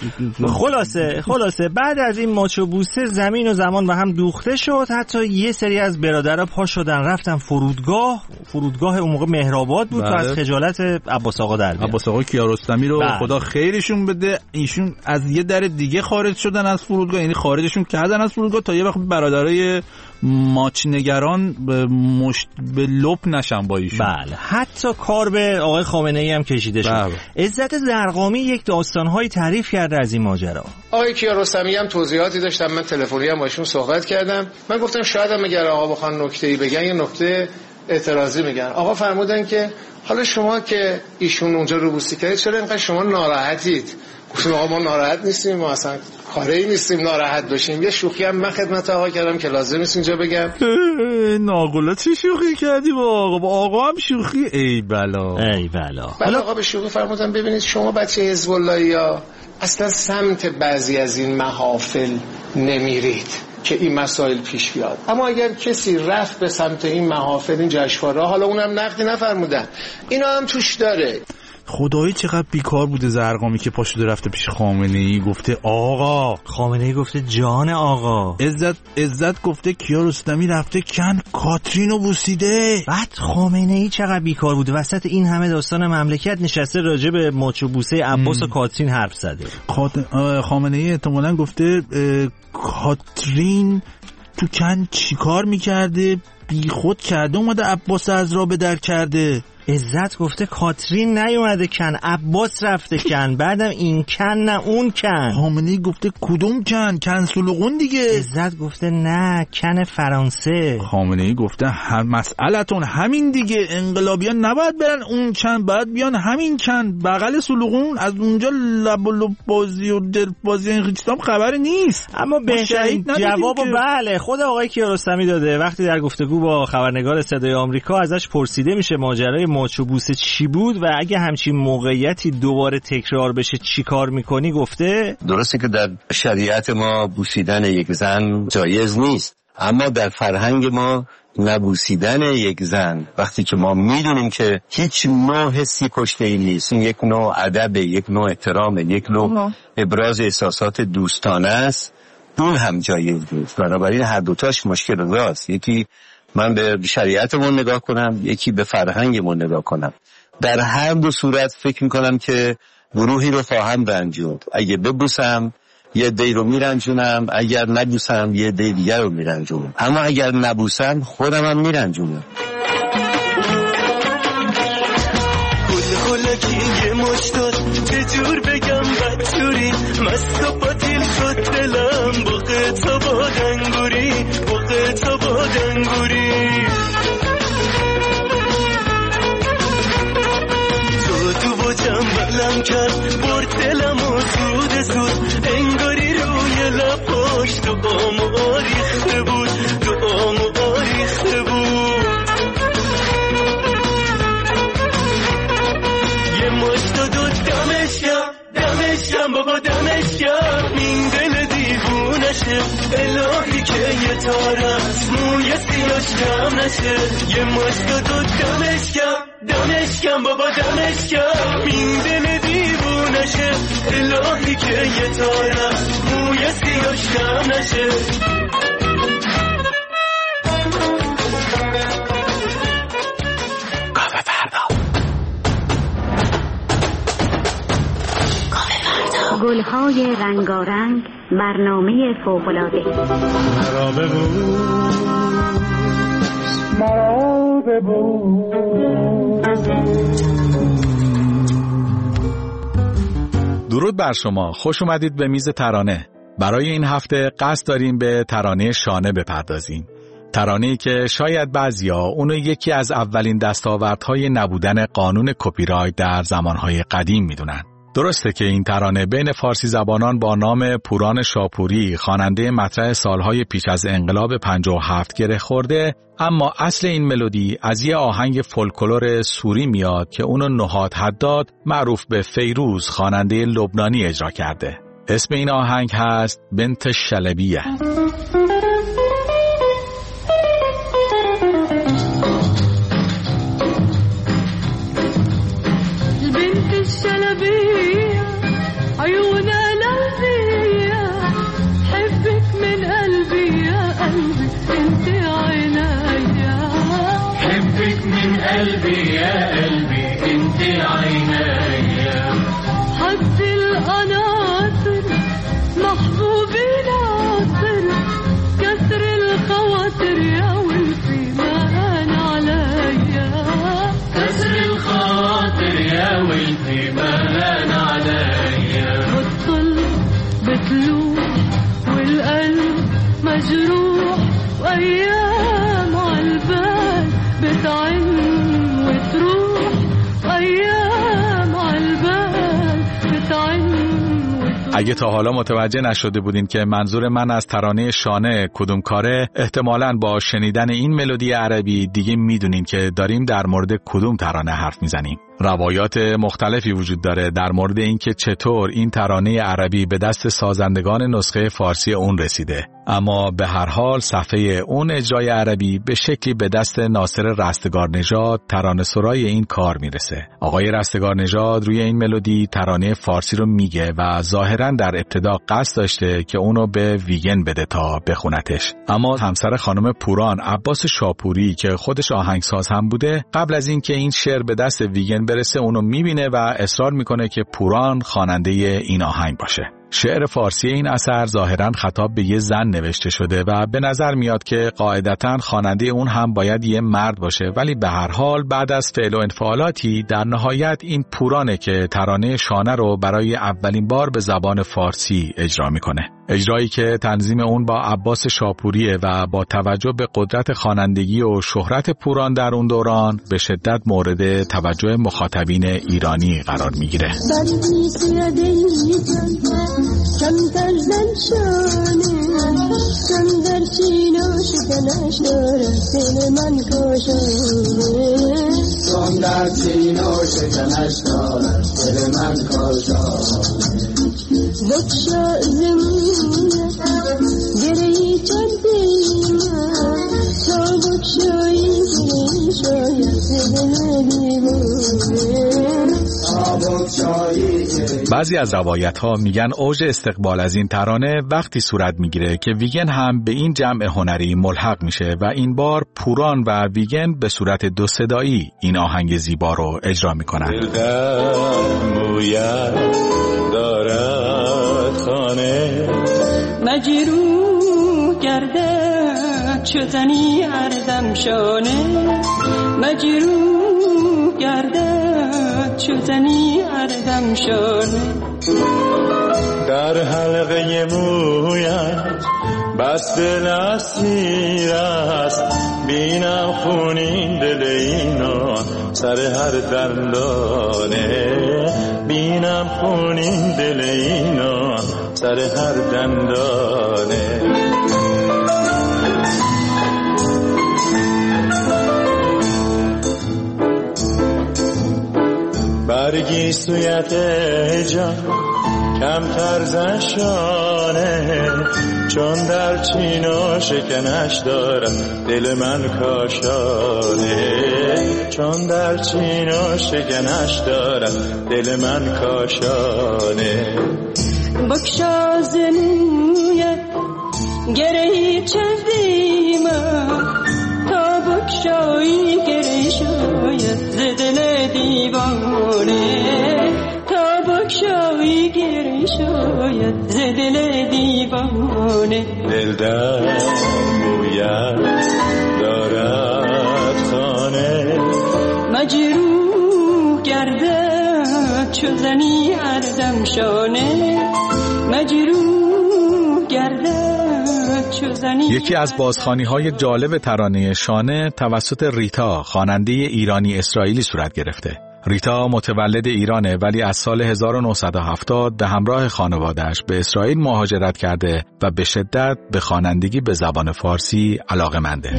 خلاصه خلاصه بعد از این ماچ و بوسه زمین و زمان به هم دوخته شد، حتی یه سری از برادرها پا شدن رفتن فرودگاه. فرودگاه اون موقع مهرآباد بود و از خجالت عباس آقا در بیان. عباس آقا کیارستمی رو بله. خدا خیرشون بده، ایشون از یه در دیگه خارج شدن از فرودگاه، یعنی خارجشون کردن از فرودگاه تا یه وقت برادرای ماچ نگران به مشت به لپ نشن با ایشون. بله حتی کار به آقای خامنه ای هم کشیده شد. بله. عزت زرقامی یک داستان‌های تعریف کرده از این ماجرا. آقای کیارستمی هم توضیحاتی داشتم، من تلفنی هم باشون صحبت کردم. من گفتم شاید هم اگر آقا بخوان نکته‌ای بگن یه نکته اعتراضی میگن. آقا فرمودن که حالا شما که ایشون اونجا روبوسی کردید چرا اینقدر شما ناراحتید؟ گفتم آقا ما ناراحت نیستیم، ما اصلا کاری نیستیم ناراحت باشیم. یه شوخی هم من خدمت آقا کردم که لازم نیست اینجا بگم. ناگلا چه شوخی کردی با آقا؟ با آقا هم شوخی؟ ای بلا ای بلا. حالا آقا به شوخی فرمودن ببینید شما بچه حزب الله یا اصلا سمت بعضی از این محافل نمیرید که این مسائل پیش بیاد، اما اگر کسی رفت به سمت این محافل این جشنواره حالا اونم نقدی نفرمودن اینا هم توش داره. خدایی چقدر بیکار بوده زرقامی که پا شده رفته پیش خامنه ای گفته آقا، خامنه ای گفته جان آقا، عزت عزت گفته کیارستمی رفته کن کاترینو بوسیده. بعد خامنه ای چقدر بیکار بوده وسط این همه داستان مملکت نشسته راجع به ماچ و بوسه عباس و کاترین حرف زده. خامنه ای احتمالاً گفته کاترین تو کن چیکار میکرده، بی خود کرده اومده عباس از را به در کرده. عزت گفته کاترین نیومده کن، عباس رفته کن، بعدم این کن نه اون کن. خامنه‌ای گفته کدوم کن؟ کن سلوغون دیگه. عزت گفته نه کن فرانسه. خامنه‌ای گفته هر مسئلتون همین دیگه، انقلابیان نباید برن اون کن، باید بیان همین کن بغل سلوغون، از اونجا لب و لب بازی و دل بازی این چیزام خبری نیست. اما بهترین جوابو بله خود آقای کیارستمی داده. وقتی در گفتگو با خبرنگار صدای آمریکا ازش پرسیده میشه ماجرای ماچ و بوسه چی بود و اگه همچین موقعیتی دوباره تکرار بشه چی کار میکنی، گفته درسته که در شریعت ما بوسیدن یک زن جایز نیست، اما در فرهنگ ما نبوسیدن یک زن وقتی که ما میدونیم که هیچ نوع حسی پشت این نیست، این یک نوع ادب، یک نوع احترام، یک نوع ابراز احساسات دوستانه است، اون هم جایز نیست. بنابراین هر دوتاش مشکل راست، یکی من به شریعتمون نگاه کنم، یکی به فرهنگمون نگاه کنم. در هر دو صورت فکر میکنم که گروهی رو خواهم رنجوند. اگه ببوسم یه دی رو میرنجونم، اگر نبوسم یه دی دیگر رو میرنجونم، اما اگر نبوسم خودم هم میرنجونم. یه مشتاد چجور بگم بدجوری مست و باطیل شد دلم با قطع با دنگوری با قطع با دنگوری جادو و جنبلم کرد برد دلم و سود سود انگاری روی لپاش دعام و آریخته بود دعام و آریخته بود دمشکم بابا دمشکم این دل دیوونشه الهی که یه تارم موی سیاش کم نشه یه مشت و دو دمشکم دمشکم بابا دمشکم این دل دیوونشه الهی که یه تارم موی سیاش کم نشه گلهای رنگارنگ، برنامه فوق‌العاده. مرا ببوس مرا ببوس. درود بر شما، خوش اومدید به میز ترانه. برای این هفته قصد داریم به ترانه شانه بپردازیم. ترانه‌ای که شاید بعضیا اونو یکی از اولین دستاوردهای نبودن قانون کپی رایت در زمانهای قدیم میدونن. درسته که این ترانه بین فارسی زبانان با نام پوران شاپوری خواننده مطرح سالهای پیش از انقلاب پنجاه و هفت گره خورده، اما اصل این ملودی از یه آهنگ فولکلور سوری میاد که اونو نهاد حداد معروف به فیروز خواننده لبنانی اجرا کرده. اسم این آهنگ هست بنت شلبیه. عيونها لهفية حبك من قلبي يا قلبي انت عينيا حبك من قلبي يا قلبي انت عينيا حد القناطر محبوبي ناصر كسر الخواطر يا ولفي ما هان عليا كسر الخواطر يا ولفي ما هان عليا بتلوح والقلب مجروح وأيام عالبال بتعن وتروح وأيام عالبال بتعن وتروح. اگه تا حالا متوجه نشده بودین که منظور من از ترانه شانه کدوم کاره، احتمالاً با شنیدن این ملودی عربی دیگه میدونین که داریم در مورد کدوم ترانه حرف میزنیم. روایات مختلفی وجود داره در مورد اینکه چطور این ترانه عربی به دست سازندگان نسخه فارسی اون رسیده، اما به هر حال صفحه اون اجرای عربی به شکلی به دست ناصر رستگارنژاد ترانه سرای این کار میرسه. آقای رستگارنژاد روی این ملودی ترانه فارسی رو میگه و ظاهراً در ابتدا قصد داشته که اونو به ویگن بده تا بخونتش، اما همسر خانم پوران عباس شاپوری که خودش آهنگساز هم بوده، قبل از اینکه این شعر به دست ویگن برسه اونو میبینه و اصرار میکنه که پوران خواننده این آهنگ باشه. شعر فارسی این اثر ظاهراً خطاب به یه زن نوشته شده و به نظر میاد که قاعدتاً خواننده اون هم باید یه مرد باشه، ولی به هر حال بعد از فعل و انفعالاتی در نهایت این پورانه که ترانه شانه رو برای اولین بار به زبان فارسی اجرا میکنه. اجرایی که تنظیم اون با عباس شاپوریه و با توجه به قدرت خوانندگی و شهرت پوران در اون دوران به شدت مورد توجه مخاطبین ایرانی قرار میگیره. بعضی از روایت ها میگن اوج استقبال از این ترانه وقتی صورت میگیره که ویگن هم به این جمع هنری ملحق میشه و این بار پوران و ویگن به صورت دو صدایی این آهنگ زیبا رو اجرا میکنن. دارد خانه مجروح گردد چو زنی اردم شانه، مجروح گردد چو زنی اردم شانه. در حلقه مویت بس دل اسیر است، بینم خونین دل اینا سر هر دندانه، بینم خونین دل اینا سر هر دندانه. برگی سویت جان کمتر زن شانه، چون در چین و شکنش دارم دل من کاشانه، چون در چین و شکنش دارم دل من کاشانه. بکشا زمویت گرهی چندیما، تا بکشایی گره شاید ز دل دیوانه، تا بکشایی گره شاید ز دل دیوانه. دل در مویت دارد خانه، مجروح گردد چو زنی اردم شانه، مجروح گردد چو زنی. یکی از بازخوانی‌های جالب ترانه شانه توسط ریتا، خواننده ایرانی اسرائیلی صورت گرفته. ریتا متولد ایرانه ولی از سال هزار و نهصد و هفتاد به همراه خانواده‌اش به اسرائیل مهاجرت کرده و به شدت به خوانندگی به زبان فارسی علاقه‌منده.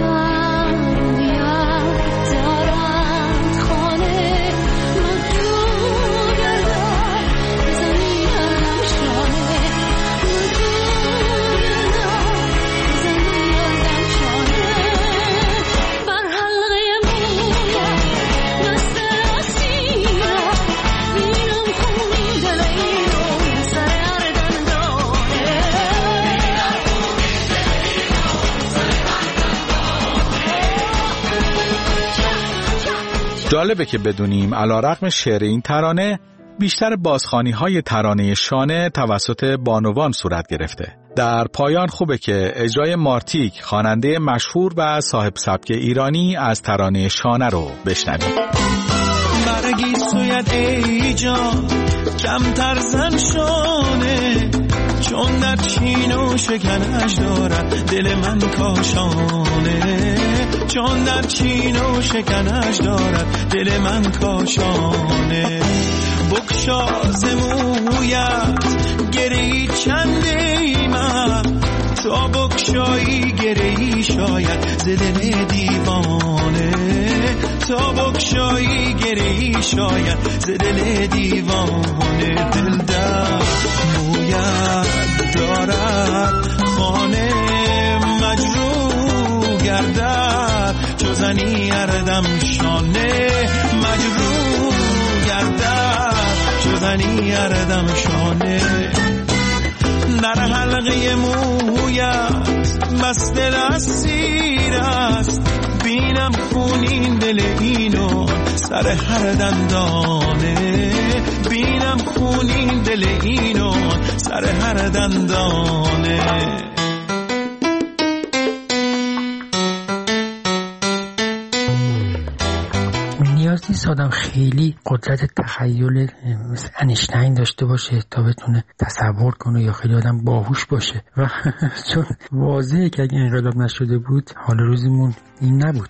جالبه که بدونیم علیرغم شعر این ترانه بیشتر بازخوانی‌های ترانه شانه توسط بانوان صورت گرفته. در پایان خوبه که اجرای مارتیک، خواننده مشهور و صاحب سبک ایرانی، از ترانه شانه رو بشنویم. برگی سویت ای جان کمتر زن شانه، چون در چین و شکنش دارد دل من کاشانه، چون در چین و شکنش دارد دل من کاشانه. بکشا زمویت گری چندی من، تا بکشایی گری شاید ز دل دیوانه، تا بکشایی گری شاید ز دل دیوانه. دل در مویت دارد خانه، مجروح گردد چو زنی اردم شانه، مجروح گردد چو زنی اردم شانه. در حلقه مویت بس دل اسیر است، بینم خونین دل اینو سر هر دندانه، بینم خونین دل اینو سر هر دندانه. نیاز نیست آدم خیلی قدرت تخیل مثل انیشتین داشته باشه تا بتونه تصور کنه یا خیلی آدم باهوش باشه و چون واضحه که اگه انقلاب نشده بود حال روزمون این نبود.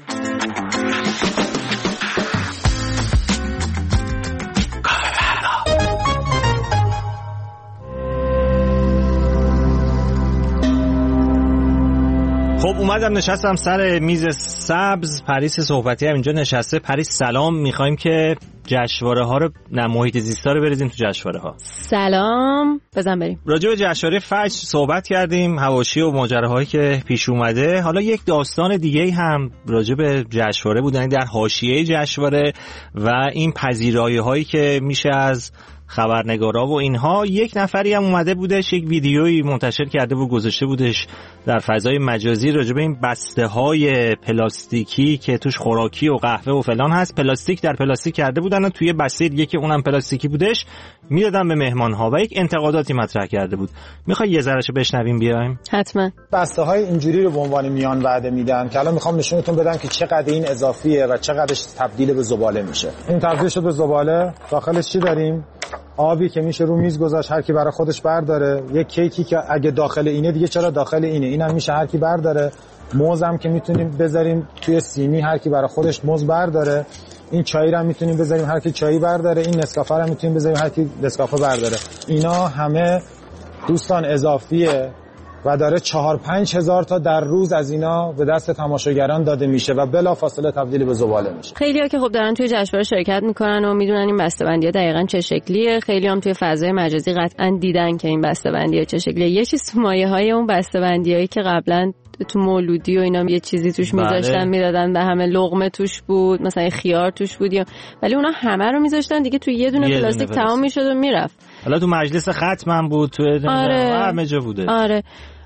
خب اومدم نشستم سر میز سبز. پریس صحبتی هم اینجا نشسته. پریس سلام، میخوایم که جشنواره ها رو، نه محیط زیستا رو بریزیم تو جشنواره ها. سلام، بزن بریم. راجع به جشنواره فجر صحبت کردیم، حواشی و ماجراهایی که پیش اومده. حالا یک داستان دیگه هم راجع به جشنواره بودن در حاشیه جشنواره و این پذیرایی هایی که میشه از خبرنگارا و اینها. یک نفری هم اومده بودش یک ویدیویی منتشر کرده و گذاشته بودش در فضای مجازی راجع به این بسته های پلاستیکی که توش خوراکی و قهوه و فلان هست، پلاستیک در پلاستیک کرده بودن و توی بسته دیگه که اونم پلاستیکی بودش میدادن به مهمان ها و یک انتقاداتی مطرح کرده بود. میخوای یه ذرهشو بشنویم بیایم؟ حتما. بسته های اینجوری رو به عنوان میان وعده میدن که الان میخوام نشونتون بدم که چقدر این اضافیه و چقدرش تبدیل به زباله میشه. این تبدیل شد به زباله. داخلش چی داریم؟ آبی که میشه رو میز گذاشت، هر کی برای خودش برداره. یک کیکی که اگه داخل اینه دیگه چرا داخل اینه، اینم میشه هر کی برداره. موزم که میتونیم بذاریم توی سینی، هر کی برای خودش موز برداره. این چای رو هم میتونیم بذاریم هر کی چای برداره. این نسکافه رو میتونیم بذاریم هر کی نسکافه برداره. اینا همه دوستان اضافیه و داره چهار پنج هزار تا در روز از اینا به دست تماشاگران داده میشه و بلافاصله تبدیل به زباله میشه. خیلی‌ها که خب دارن توی جشنواره شرکت میکنن و میدونن این بسته‌بندی‌ها دقیقاً چه شکلیه. خیلی هم توی فضای مجازی قطعاً دیدن که این بسته‌بندی‌ها چه شکلیه. یه چیز تو مایه‌های اون بسته‌بندیایی که قبلاً تو مولودی و اینا یه چیزی توش میذاشتن میدادن به همه، لقمه توش بود، مثلا خیار توش بود، ولی اونا همه رو میذاشتن دیگه توی یه دونه پلاستیک تمام میشد و میرفت. حالا تو مجلس ختمم بود، تو آره. همه جا بوده. آره.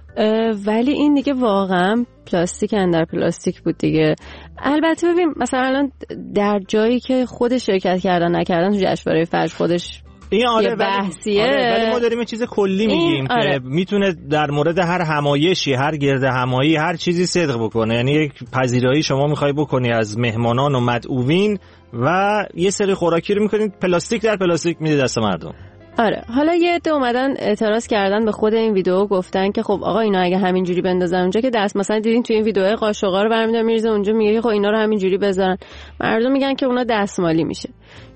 ولی این دیگه واقعا پلاستیک اندر پلاستیک بود دیگه. البته ببین مثلا الان در جایی که خود شرکت کردن نکردن تو جشنواره فجر خودش این آره بحثیه، آره ولی ما داریم یه چیز کلی میگیم آره. که میتونه در مورد هر همایشی، هر گرد همایی، هر چیزی صدق بکنه. یعنی یک پذیرایی شما میخوای بکنی از مهمانان و مدعوین و یه سری خوراکی رو میکنید پلاستیک در پلاستیک میده دست مردم. آره. حالا یه عده اومدن اعتراض کردن به خود این ویدیو، گفتن که خب آقا اینا اگه همینجوری بندازن اونجا که دست، مثلا دیدین تو این ویدیو قاشقا رو برمی‌داره میریزه اونجا، میگه خب اینا رو همینجوری بذارن. مردم میگن که اونا دستمالی میشه.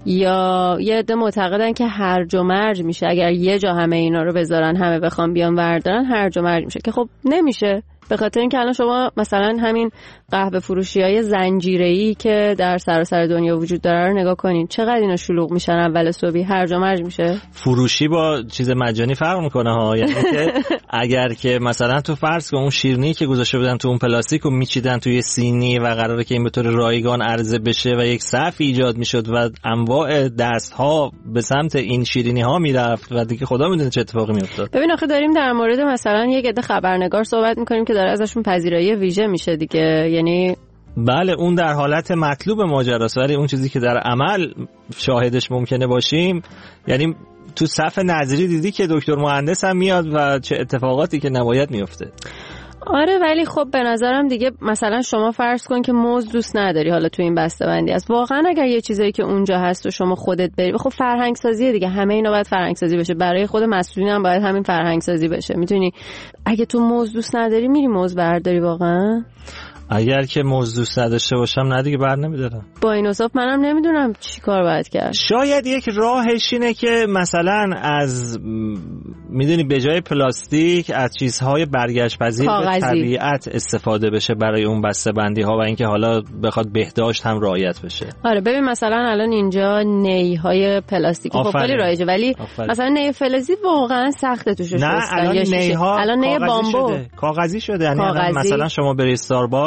یا یه عده معتقدن که هرج و مرج میشه اگر یه جا همه اینا رو بذارن، همه بخوام بیان وردارن، هرج و مرج میشه، که خب نمیشه. به خاطر اینکه الان شما مثلا همین قهوه فروشی‌های زنجیره‌ای که در سراسر دنیا وجود داره رو نگاه کنین، چقدر اینا شلوغ میشن اول صبحی، هرج و مرج میشه. فروشی با چیز مجانی فرق میکنه ها. یعنی که اگر که مثلا تو فرض کن اون شیرینی که گذاشته بودن تو اون پلاستیک رو میچیدن توی سینی و قراره که این به طور رایگان عرضه بشه و یک صف ایجاد میشد و انواع دست‌ها به سمت این شیرینی ها میرفت و دیگه خدا میدونه چه اتفاقی میافتاد. ببین آخه داریم در مورد مثلا یک عده خبرنگار صحبت میکنیم که داره ازشون پذیرایی ویژه میشه دیگه. یعنی بله اون در حالت مطلوب ماجراست، ولی اون چیزی که در عمل شاهدش ممکنه باشیم، یعنی تو صف نظری دیدی که دکتر مهندس هم میاد و چه اتفاقاتی که نباید میفته. آره ولی خب به نظرم دیگه مثلا شما فرض کن که موز دوست نداری، حالا تو این بسته‌بندی است، واقعا اگر یه چیزایی که اونجا هست و شما خودت بری، خب فرهنگ سازیه دیگه، همه اینا باید فرهنگ سازی بشه، برای خود مسئولین هم باید همین فرهنگ سازی بشه. میتونی اگه تو موز دوست نداری میری موز برداری واقعا. اگر که موز دوست نداشته باشم نه دیگه بر نمیدارم. با این حساب منم نمیدونم چی کار باید کرد. شاید یک راهش اینه که مثلا از میدونی به جای پلاستیک از چیزهای برگشت پذیر به طبیعت استفاده بشه برای اون بسته‌بندی ها و اینکه حالا بخواد بهداشت هم رعایت بشه. آره ببین مثلا الان اینجا نی‌های پلاستیکی خب خیلی رایجه، ولی آفرین. مثلا نی فلزی واقعا سخته توش نه الان نی‌ها الان نی بامبو شده. کاغذی شده. یعنی مثلا شما بری استارباکس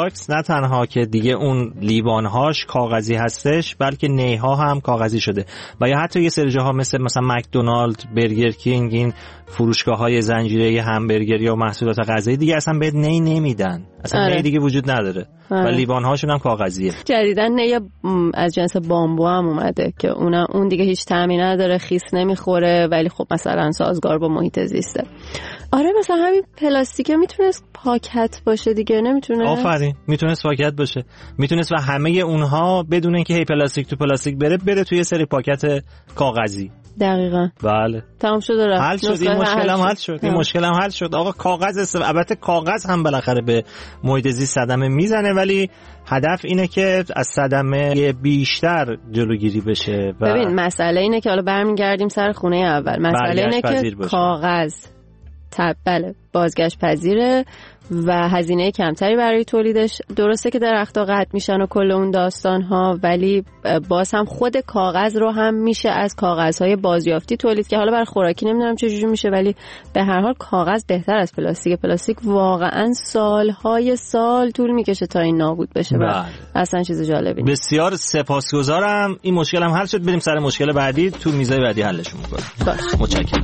استارباکس نه تنها که دیگه اون لیوانهاش کاغذی هستش بلکه نیها هم کاغذی شده و یا حتی یه سری جاها مثل مثلا مکدونالد، برگر کینگ، این فروشگاه‌های زنجیره همبرگر یا محصولات غذایی دیگه اصلا بهت نی نمیدن، اصلا آره. نی دیگه وجود نداره آره. و لیوان‌هاشون هم کاغذیه. جدیداً نی از جنس بامبو هم اومده که اون اون دیگه هیچ طعمی نداره، خیس نمیخوره ولی خب مثلا سازگار با محیط زیسته. آره مثلا همین پلاستیکه میتونست پاکت باشه دیگه، نمیتونه؟ آفرین، میتونست پاکت باشه، میتونست و همه اونها بدون اینکه هی پلاستیک تو پلاستیک بره بره توی سری پاکت کاغذی. دقیقاً. بله. تمام شد رفت. حل شد این مشکل هم حل شد. این مشکل هم حل شد. آقا کاغذ است. البته کاغذ هم بالاخره به محیط زیست صدمه میزنه ولی هدف اینه که از صدمه بیشتر جلوگیری بشه. و ببین مسئله اینه که حالا برمیگردیم سر خونه اول. مسئله اینه که کاغذ بله بازگشت پذیره و هزینه کمتری برای تولیدش. درسته که درخت‌ها قطع میشن و کل اون داستان‌ها ولی باز هم خود کاغذ رو هم میشه از کاغذهای بازیافتی تولید که حالا برای خوراکی نمیدونم چه جوری میشه ولی به هر حال کاغذ بهتر از پلاستیک. پلاستیک واقعا سالهای سال طول میکشه تا این نابود بشه و اصلا چیز جالبی نیست. بسیار سپاسگزارم. این مشکل هم حل شد. بریم سر مشکل بعدی، تو میزای بعدی حلش می‌کنیم. متشکرم.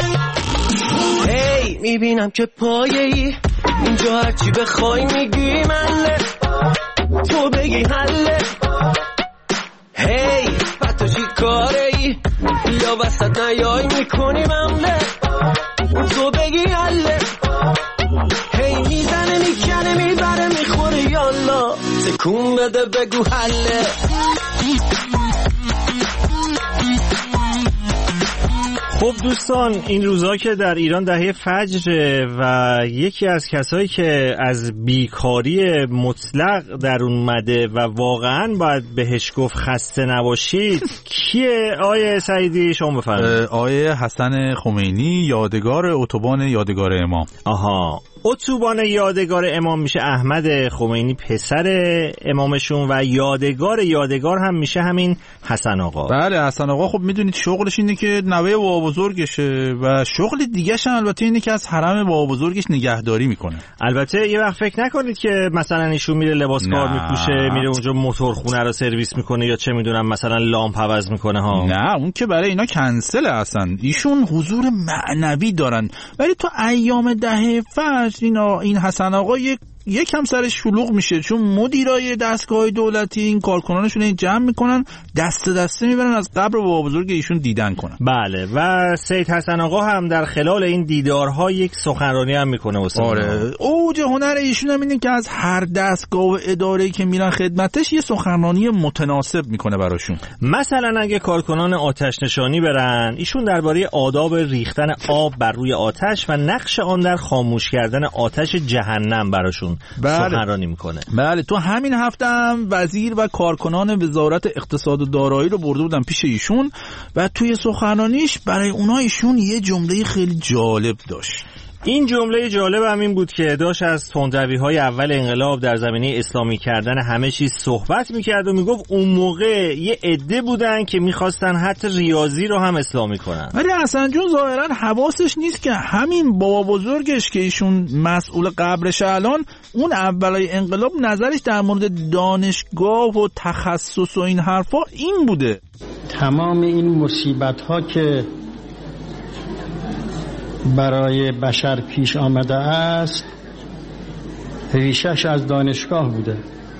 هی میبینم که پایه‌ای اینجا هرچی بخوای میگی منه، تو بگی حله. هی حتی چی کاره ای یا وسط نیای میکنی ممله، تو بگی حله. هی میزنه میکنه میبره میخوره یالا، تکون بده بگو حله. خب دوستان این روزا که در ایران دهه فجر و یکی از کسایی که از بیکاری مطلق در اومده و واقعا باید بهش گفت خسته نباشید کیه آیه سعیدی؟ شما بفرمایید. آیه حسن خمینی، یادگار اتوبان یادگار امام. آها، اتوبان یادگار امام میشه احمد خمینی پسر امامشون و یادگار یادگار هم میشه همین حسن آقا. بله حسن آقا خب میدونید شغلش اینه که نوه بابا بزرگشه و شغل دیگه‌ش هم البته اینه که از حرم بابا بزرگش نگهداری میکنه. البته یه وقت فکر نکنید که مثلا ایشون میره لباس کار میپوشه میره اونجا موتورخونه رو سرویس میکنه یا چه میدونم مثلا لامپ عوض میکنه ها. نه اون که برای اینا کنسله اصلا. ایشون حضور معنوی دارن ولی تو ایام دهه فجر اینا این حسن آقا یک یکم سرش شلوغ میشه چون مدیرای دستگاه دولتی این کارکنانشون این جمع میکنن دست دسته میبرن از قبر بابا بزرگ ایشون دیدن کنن. بله و سید حسن آقا هم در خلال این دیدارها یک سخنرانی هم میکنه واسه آره اوج هنر ایشون هم اینه که از هر دستگاه و اداره‌ای که میرن خدمتش یه سخنرانی متناسب میکنه براشون. مثلا اگه کارکنان آتش نشانی برن ایشون درباره آداب ریختن آب بر روی آتش و نقش آن در خاموش کردن آتش جهنم براشون سخنرانی میکنه. بله تو همین هفته هم وزیر و کارکنان وزارت اقتصاد و دارایی رو برده بودن پیش ایشون و توی سخنرانیش برای اونها ایشون یه جمله خیلی جالب داشت. این جمله جالب هم این بود که داشت از تندروی‌های اول انقلاب در زمینه اسلامی کردن همه چیز صحبت میکرد و میگفت اون موقع یه عده بودن که میخواستن حتی ریاضی رو هم اسلامی کنن. ولی حسن جون ظاهرا حواسش نیست که همین بابا بزرگش که ایشون مسئول قبرش الان اون اولای انقلاب نظرش در مورد دانشگاه و تخصص و این حرفا این بوده. تمام این مصیبت‌ها که برای بشر پیش آمده است ریشش از دانشگاه بوده،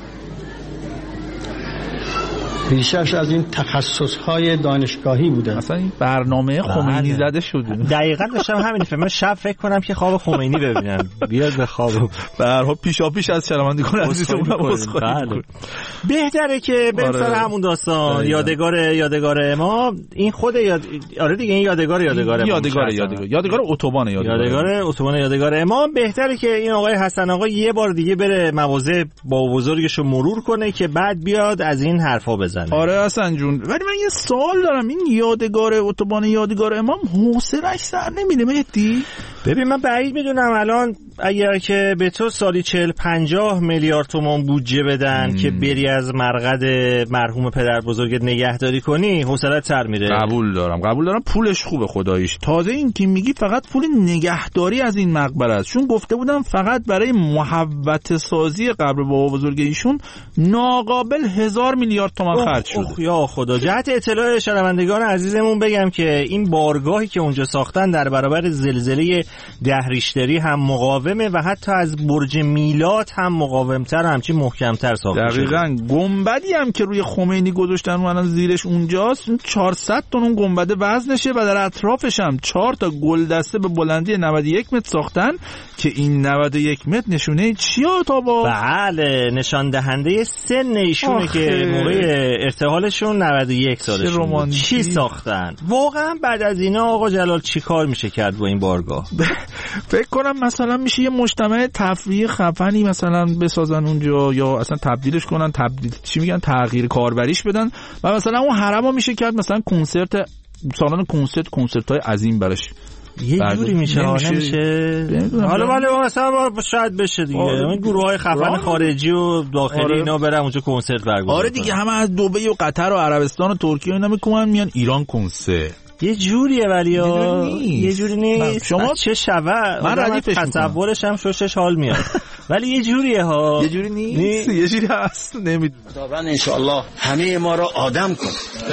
ریشش از این تخصصهای دانشگاهی بوده. اصلا این برنامه خمینی زده شده. دقیقاً داشتم همین فکر من شب فکر کنم که خواب خمینی ببینم بیاد به خواب به هر حال پیشا پیش از شرمندگان عزیزمون بله. بهتره که بریم سر همون داستان یادگار یادگار امام. این خود یاد... آره دیگه این یادگار یادگار امام یادگار یادگار یادگار اتوبان یادگار یادگار اتوبان یادگار امام. بهتره که این آقای حسن آقا یه بار دیگه بره مواضع با بزرگشو مرور کنه که بعد بیاد از این حرفا بزنه. آره حسن جون ولی من یه سوال دارم، این یادگار اتوبان یادگار امام حوصله‌اش سر نمیره مهدی؟ ببین من بعید میدونم الان اگر که به تو سالی چهل پنجاه میلیارد تومان بودجه بدن مم. که بری از مرقد مرحوم پدر بزرگت نگهداری کنی، حوصله‌ات سر میره. قبول دارم قبول دارم پولش خوبه خداییش. تازه این که میگی فقط پول نگهداری از این مقبره است، چون گفته بودم فقط برای محوطه سازی قبر بابا بزرگ ایشون ناقابل هزار میلیارد تومان خرج شده. اوه یا خدا. جهت اطلاع شنوندگان عزیزمون بگم که این بارگاهی که اونجا ساختن در برابر زلزله ده ریشتری هم مقاومه و حتی از برج میلاد هم مقاومتر و همچین محکمتر ساخته شده. دقیقاً. گنبدی هم که روی خمینی گذاشتن و الان زیرش اونجاست چهارصد تن اون گنبد وزنشه و در اطرافش هم چهار تا گلدسته به بلندی نود و یک متر ساختن که این نود و یک متر نشونه چیه تا با؟ بله نشان دهنده سن ایشونه که موقع ارتحالشون نود و یک سالشون بود. چی ساختن؟ واقعا بعد از اینا آقا جلال چی کار میشه کرد با این بارگاه؟ فکر کنم مثلا میشه یه مجتمع تفریحی خفنی مثلا بسازن اونجا، یا اصلا تبدیلش کنن، تبدیل چی میگن، تغییر کاربریش بدن و مثلا اون حرمو میشه کرد مثلا کنسرت، سالن کنسرت کنسرت‌های عظیم براش یه جوری میشه نمیشه. حالا ولی مثلا شاید بشه دیگه این گروه‌های خفن خارجی و داخلی آره. اینا برن اونجا کنسرت برگزار آره دیگه همه از دبی و قطر و عربستان و ترکیه اینا میکنن میان ایران کنسرت. یه جوریه ولی یه جوری نیست. شما چه شوه من ردیفش تصورش هم شوشش حال میاد ولی یه جوریه ها. یه جوری نیست. یه جوری هست نمیدونم. خداوند ان شاء الله همه ما رو آدم کن.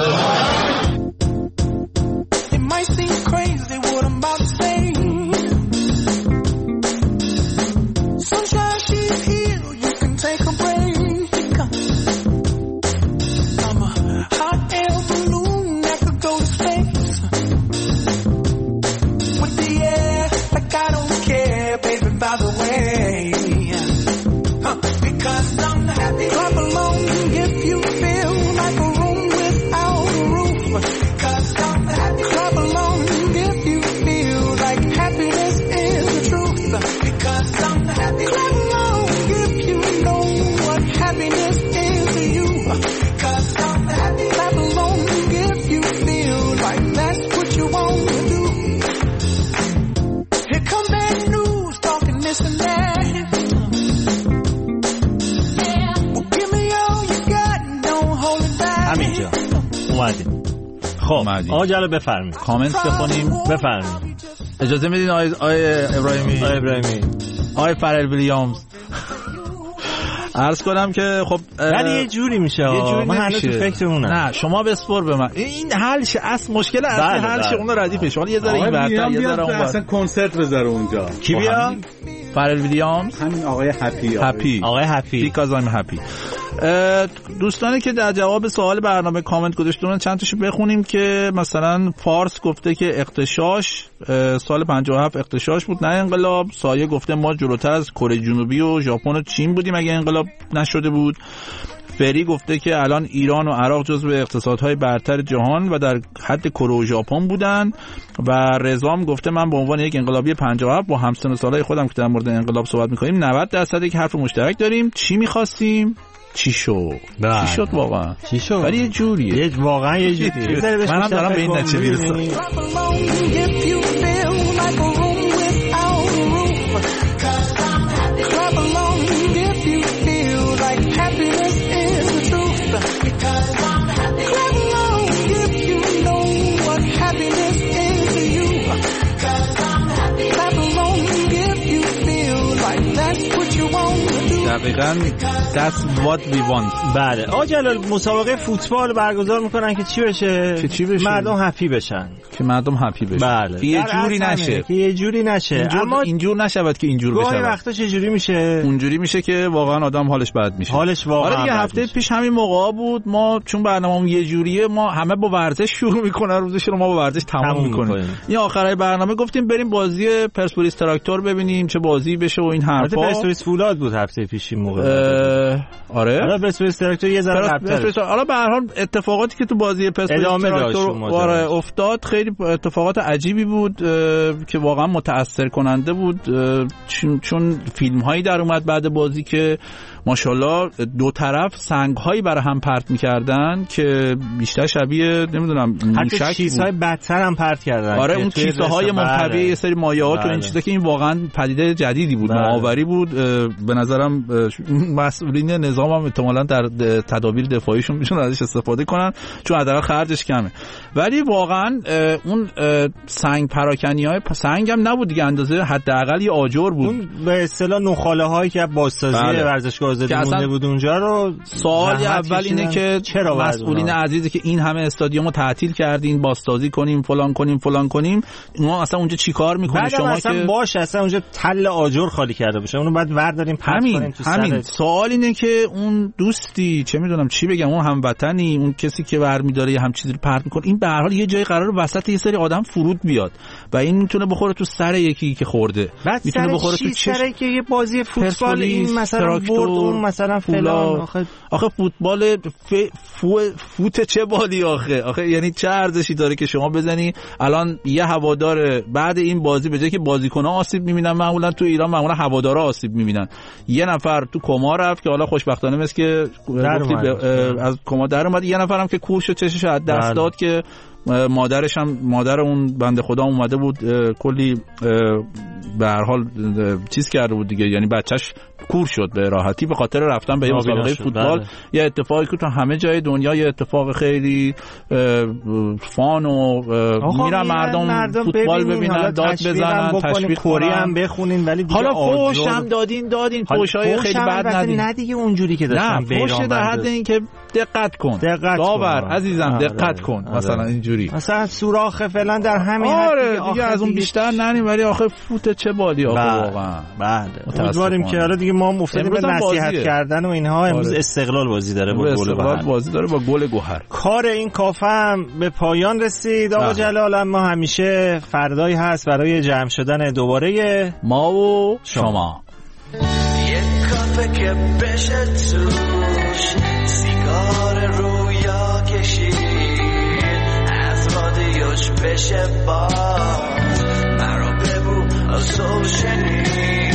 خب آقا جلو بفرمایید کامنت بخونیم. بفرمایید اجازه میدین آقای آقای ابراهیمی آقای ابراهیمی آقای فرل ویلیامز عرض کنم که خب ولی یه جوری میشه یه جوری من هنوز تو فکرمونم. نه شما بسپر به من این حل شه اصل مشکل اصلی حل شه اون ردیفش. حالا یه ذره این برتر یه ذره اون اصلا کنسرت بذاره اونجا. کی بیا؟ فرل ویلیامز همین آقای هپی هپی آقای هپی because I'm happy. دوستانی که در جواب سوال برنامه کامنت گذاشتن چند تاشو بخونیم که مثلا فارس گفته که اغتشاش سال پنجاه و هفت اغتشاش بود نه انقلاب. سایه گفته ما جلوتر از کره جنوبی و ژاپن و چین بودیم اگه انقلاب نشده بود. فری گفته که الان ایران و عراق جزو اقتصادهای برتر جهان و در حد کره و ژاپن بودن. و رضام گفته من به عنوان یک انقلابی پنجاه و هفت با همسن سالای خودم که در مورد انقلاب صحبت می‌کنیم نود درصد یک حرف مشترک داریم. چی می‌خواستیم؟ چی شد؟ چی شد واقعا؟ چی شد؟ ولی یه جوریه. یه واقعا یه جوریه. منم دارم به این نتیجه میرسم. دقیقاً that's what we want. بله آقا جلال مسابقه فوتبال برگزار میکنن که چی بشه؟ که چی بشه؟ مردم هپی بشن. که مردم هپی بشن. بله. که یه جوری نشه. که یه جوری نشه. اینجور اما اینجور نشود که اینجور بشه. گاهی وقتا چه جوری میشه؟ اونجوری میشه که واقعا آدم حالش بد میشه. حالش واقعا. آره دیگه هفته پیش همین موقع بود ما چون برنامه‌مون یه جوریه ما همه با ورزش شروع میکنن روزش رو ما با ورزش تمام میکنیم. این آخرای برنامه گفتیم بریم بازی پرسپولیس تراکتور ببینیم چه بازی بشه و این حرفا. پرسپولیس فولاد بود هفته پیش. بشیم موقع آره حالا پرسپولیس تراکتور یه ذره قبل‌تر. حالا به هر حال اتفاقاتی که تو بازی پرسپولیس تراکتور افتاد خیلی اتفاقات عجیبی بود که واقعا متأثر کننده بود، چون, چون فیلم هایی در اومد بعد بازی که ماشاءالله دو طرف سنگ هایی برای هم پرت می‌کردن که بیشتر شبیه نمیدونم موشک، حتی چیزهای بدتر هم پرت کردن. آره اون چیزهای منطبی یه سری مایعات و این چیزا که این واقعا پدیده جدیدی بود، نوآوری بود. به نظرم مسئولین نظام هم احتمالاً در تدابیر دفاعیشون میشون ازش استفاده کنن چون حداقل خرجش کمه. ولی واقعا اون سنگ پراکنی‌های سنگ هم نبود دیگه، اندازه حداقل یه آجر بود. اون به اصطلاح نوخاله هایی که بازسازی بله. ورزشگاه آزادی مونده بود اونجا رو. سوال اول اینه که چرا مسئولین عزیزی که این همه استادیومو تعطیل کردین، بازسازی کنیم فلان کنیم فلان کنیم، ما اصلا اونجا چیکار میکنید شما اصلا که باشه اصلا اونجا تل آجر خالی کرده باشه، اونو بعد ورداریم پرت کنیم تو همین. سر سوال اینه که اون دوستی چه میدونم چی بگم، اون هموطنی، اون کسی که برمی‌داره یه هم چیزی رو پرت میکنه، این به هر حال یه جای قرار وسط یه سری آدم فرود بیاد و این میتونه بخوره تو سر یکی که خورده، میتونه بخوره تو چش که یه بازی فوتبال این مثلا برد اون مثلا فلان. آخه آخه فوتبال ف... فو... فوت چه بالی آخه آخه یعنی چه ارزشی داره که شما بزنی الان یه هوادار بعد این بازی به جای که بازیکن‌ها آسیب می‌بینن، معمولا تو ایران معمولا هوادارا آسیب می‌بینن، یه نفر تو کما رفت که حالا خوشبختانه مثل که از کما در اومد، یه نفرم که کورش و چشش از دست داد که مادرش هم مادر اون بنده خدا اومده بود کلی به هر حال چیز کرده بود دیگه، یعنی بچهش کور شد به راحتی به خاطر رفتن به یه مسابقه فوتبال. بله. یه اتفاقی که تو همه جای دنیا یه اتفاق خیلی فان و میرن مردم, مردم فوتبال ببینن، داد بزنن، تشویق کری هم بخونین، ولی دیگه حالا فوش هم دادین دادین فوشای خیلی بد ندین، نه دیگه اونجوری که داشتن بیرون فوش در حد این که دقت کن دقت داور عزیزم دقت کن مثلا اینجوری مثلا سوراخ فلان در همین آره دیگه از اون بیشتر نریم، ولی آخه فوت چه بالی آخه واقعا. بله امیدواریم که حالا دیگه ما افتادیم به نصیحت کردن و اینها. امروز استقلال بازی داره با گل گوهر بازی داره با گل گوهر. کار این کافه هم به پایان رسید آقا جلال، اما همیشه فردایی هست برای جمع شدن دوباره ما و شما. یک کافه که بشه توش سیگار رویا کشید، از رادیوش بشه باز مرا ببو از روشنی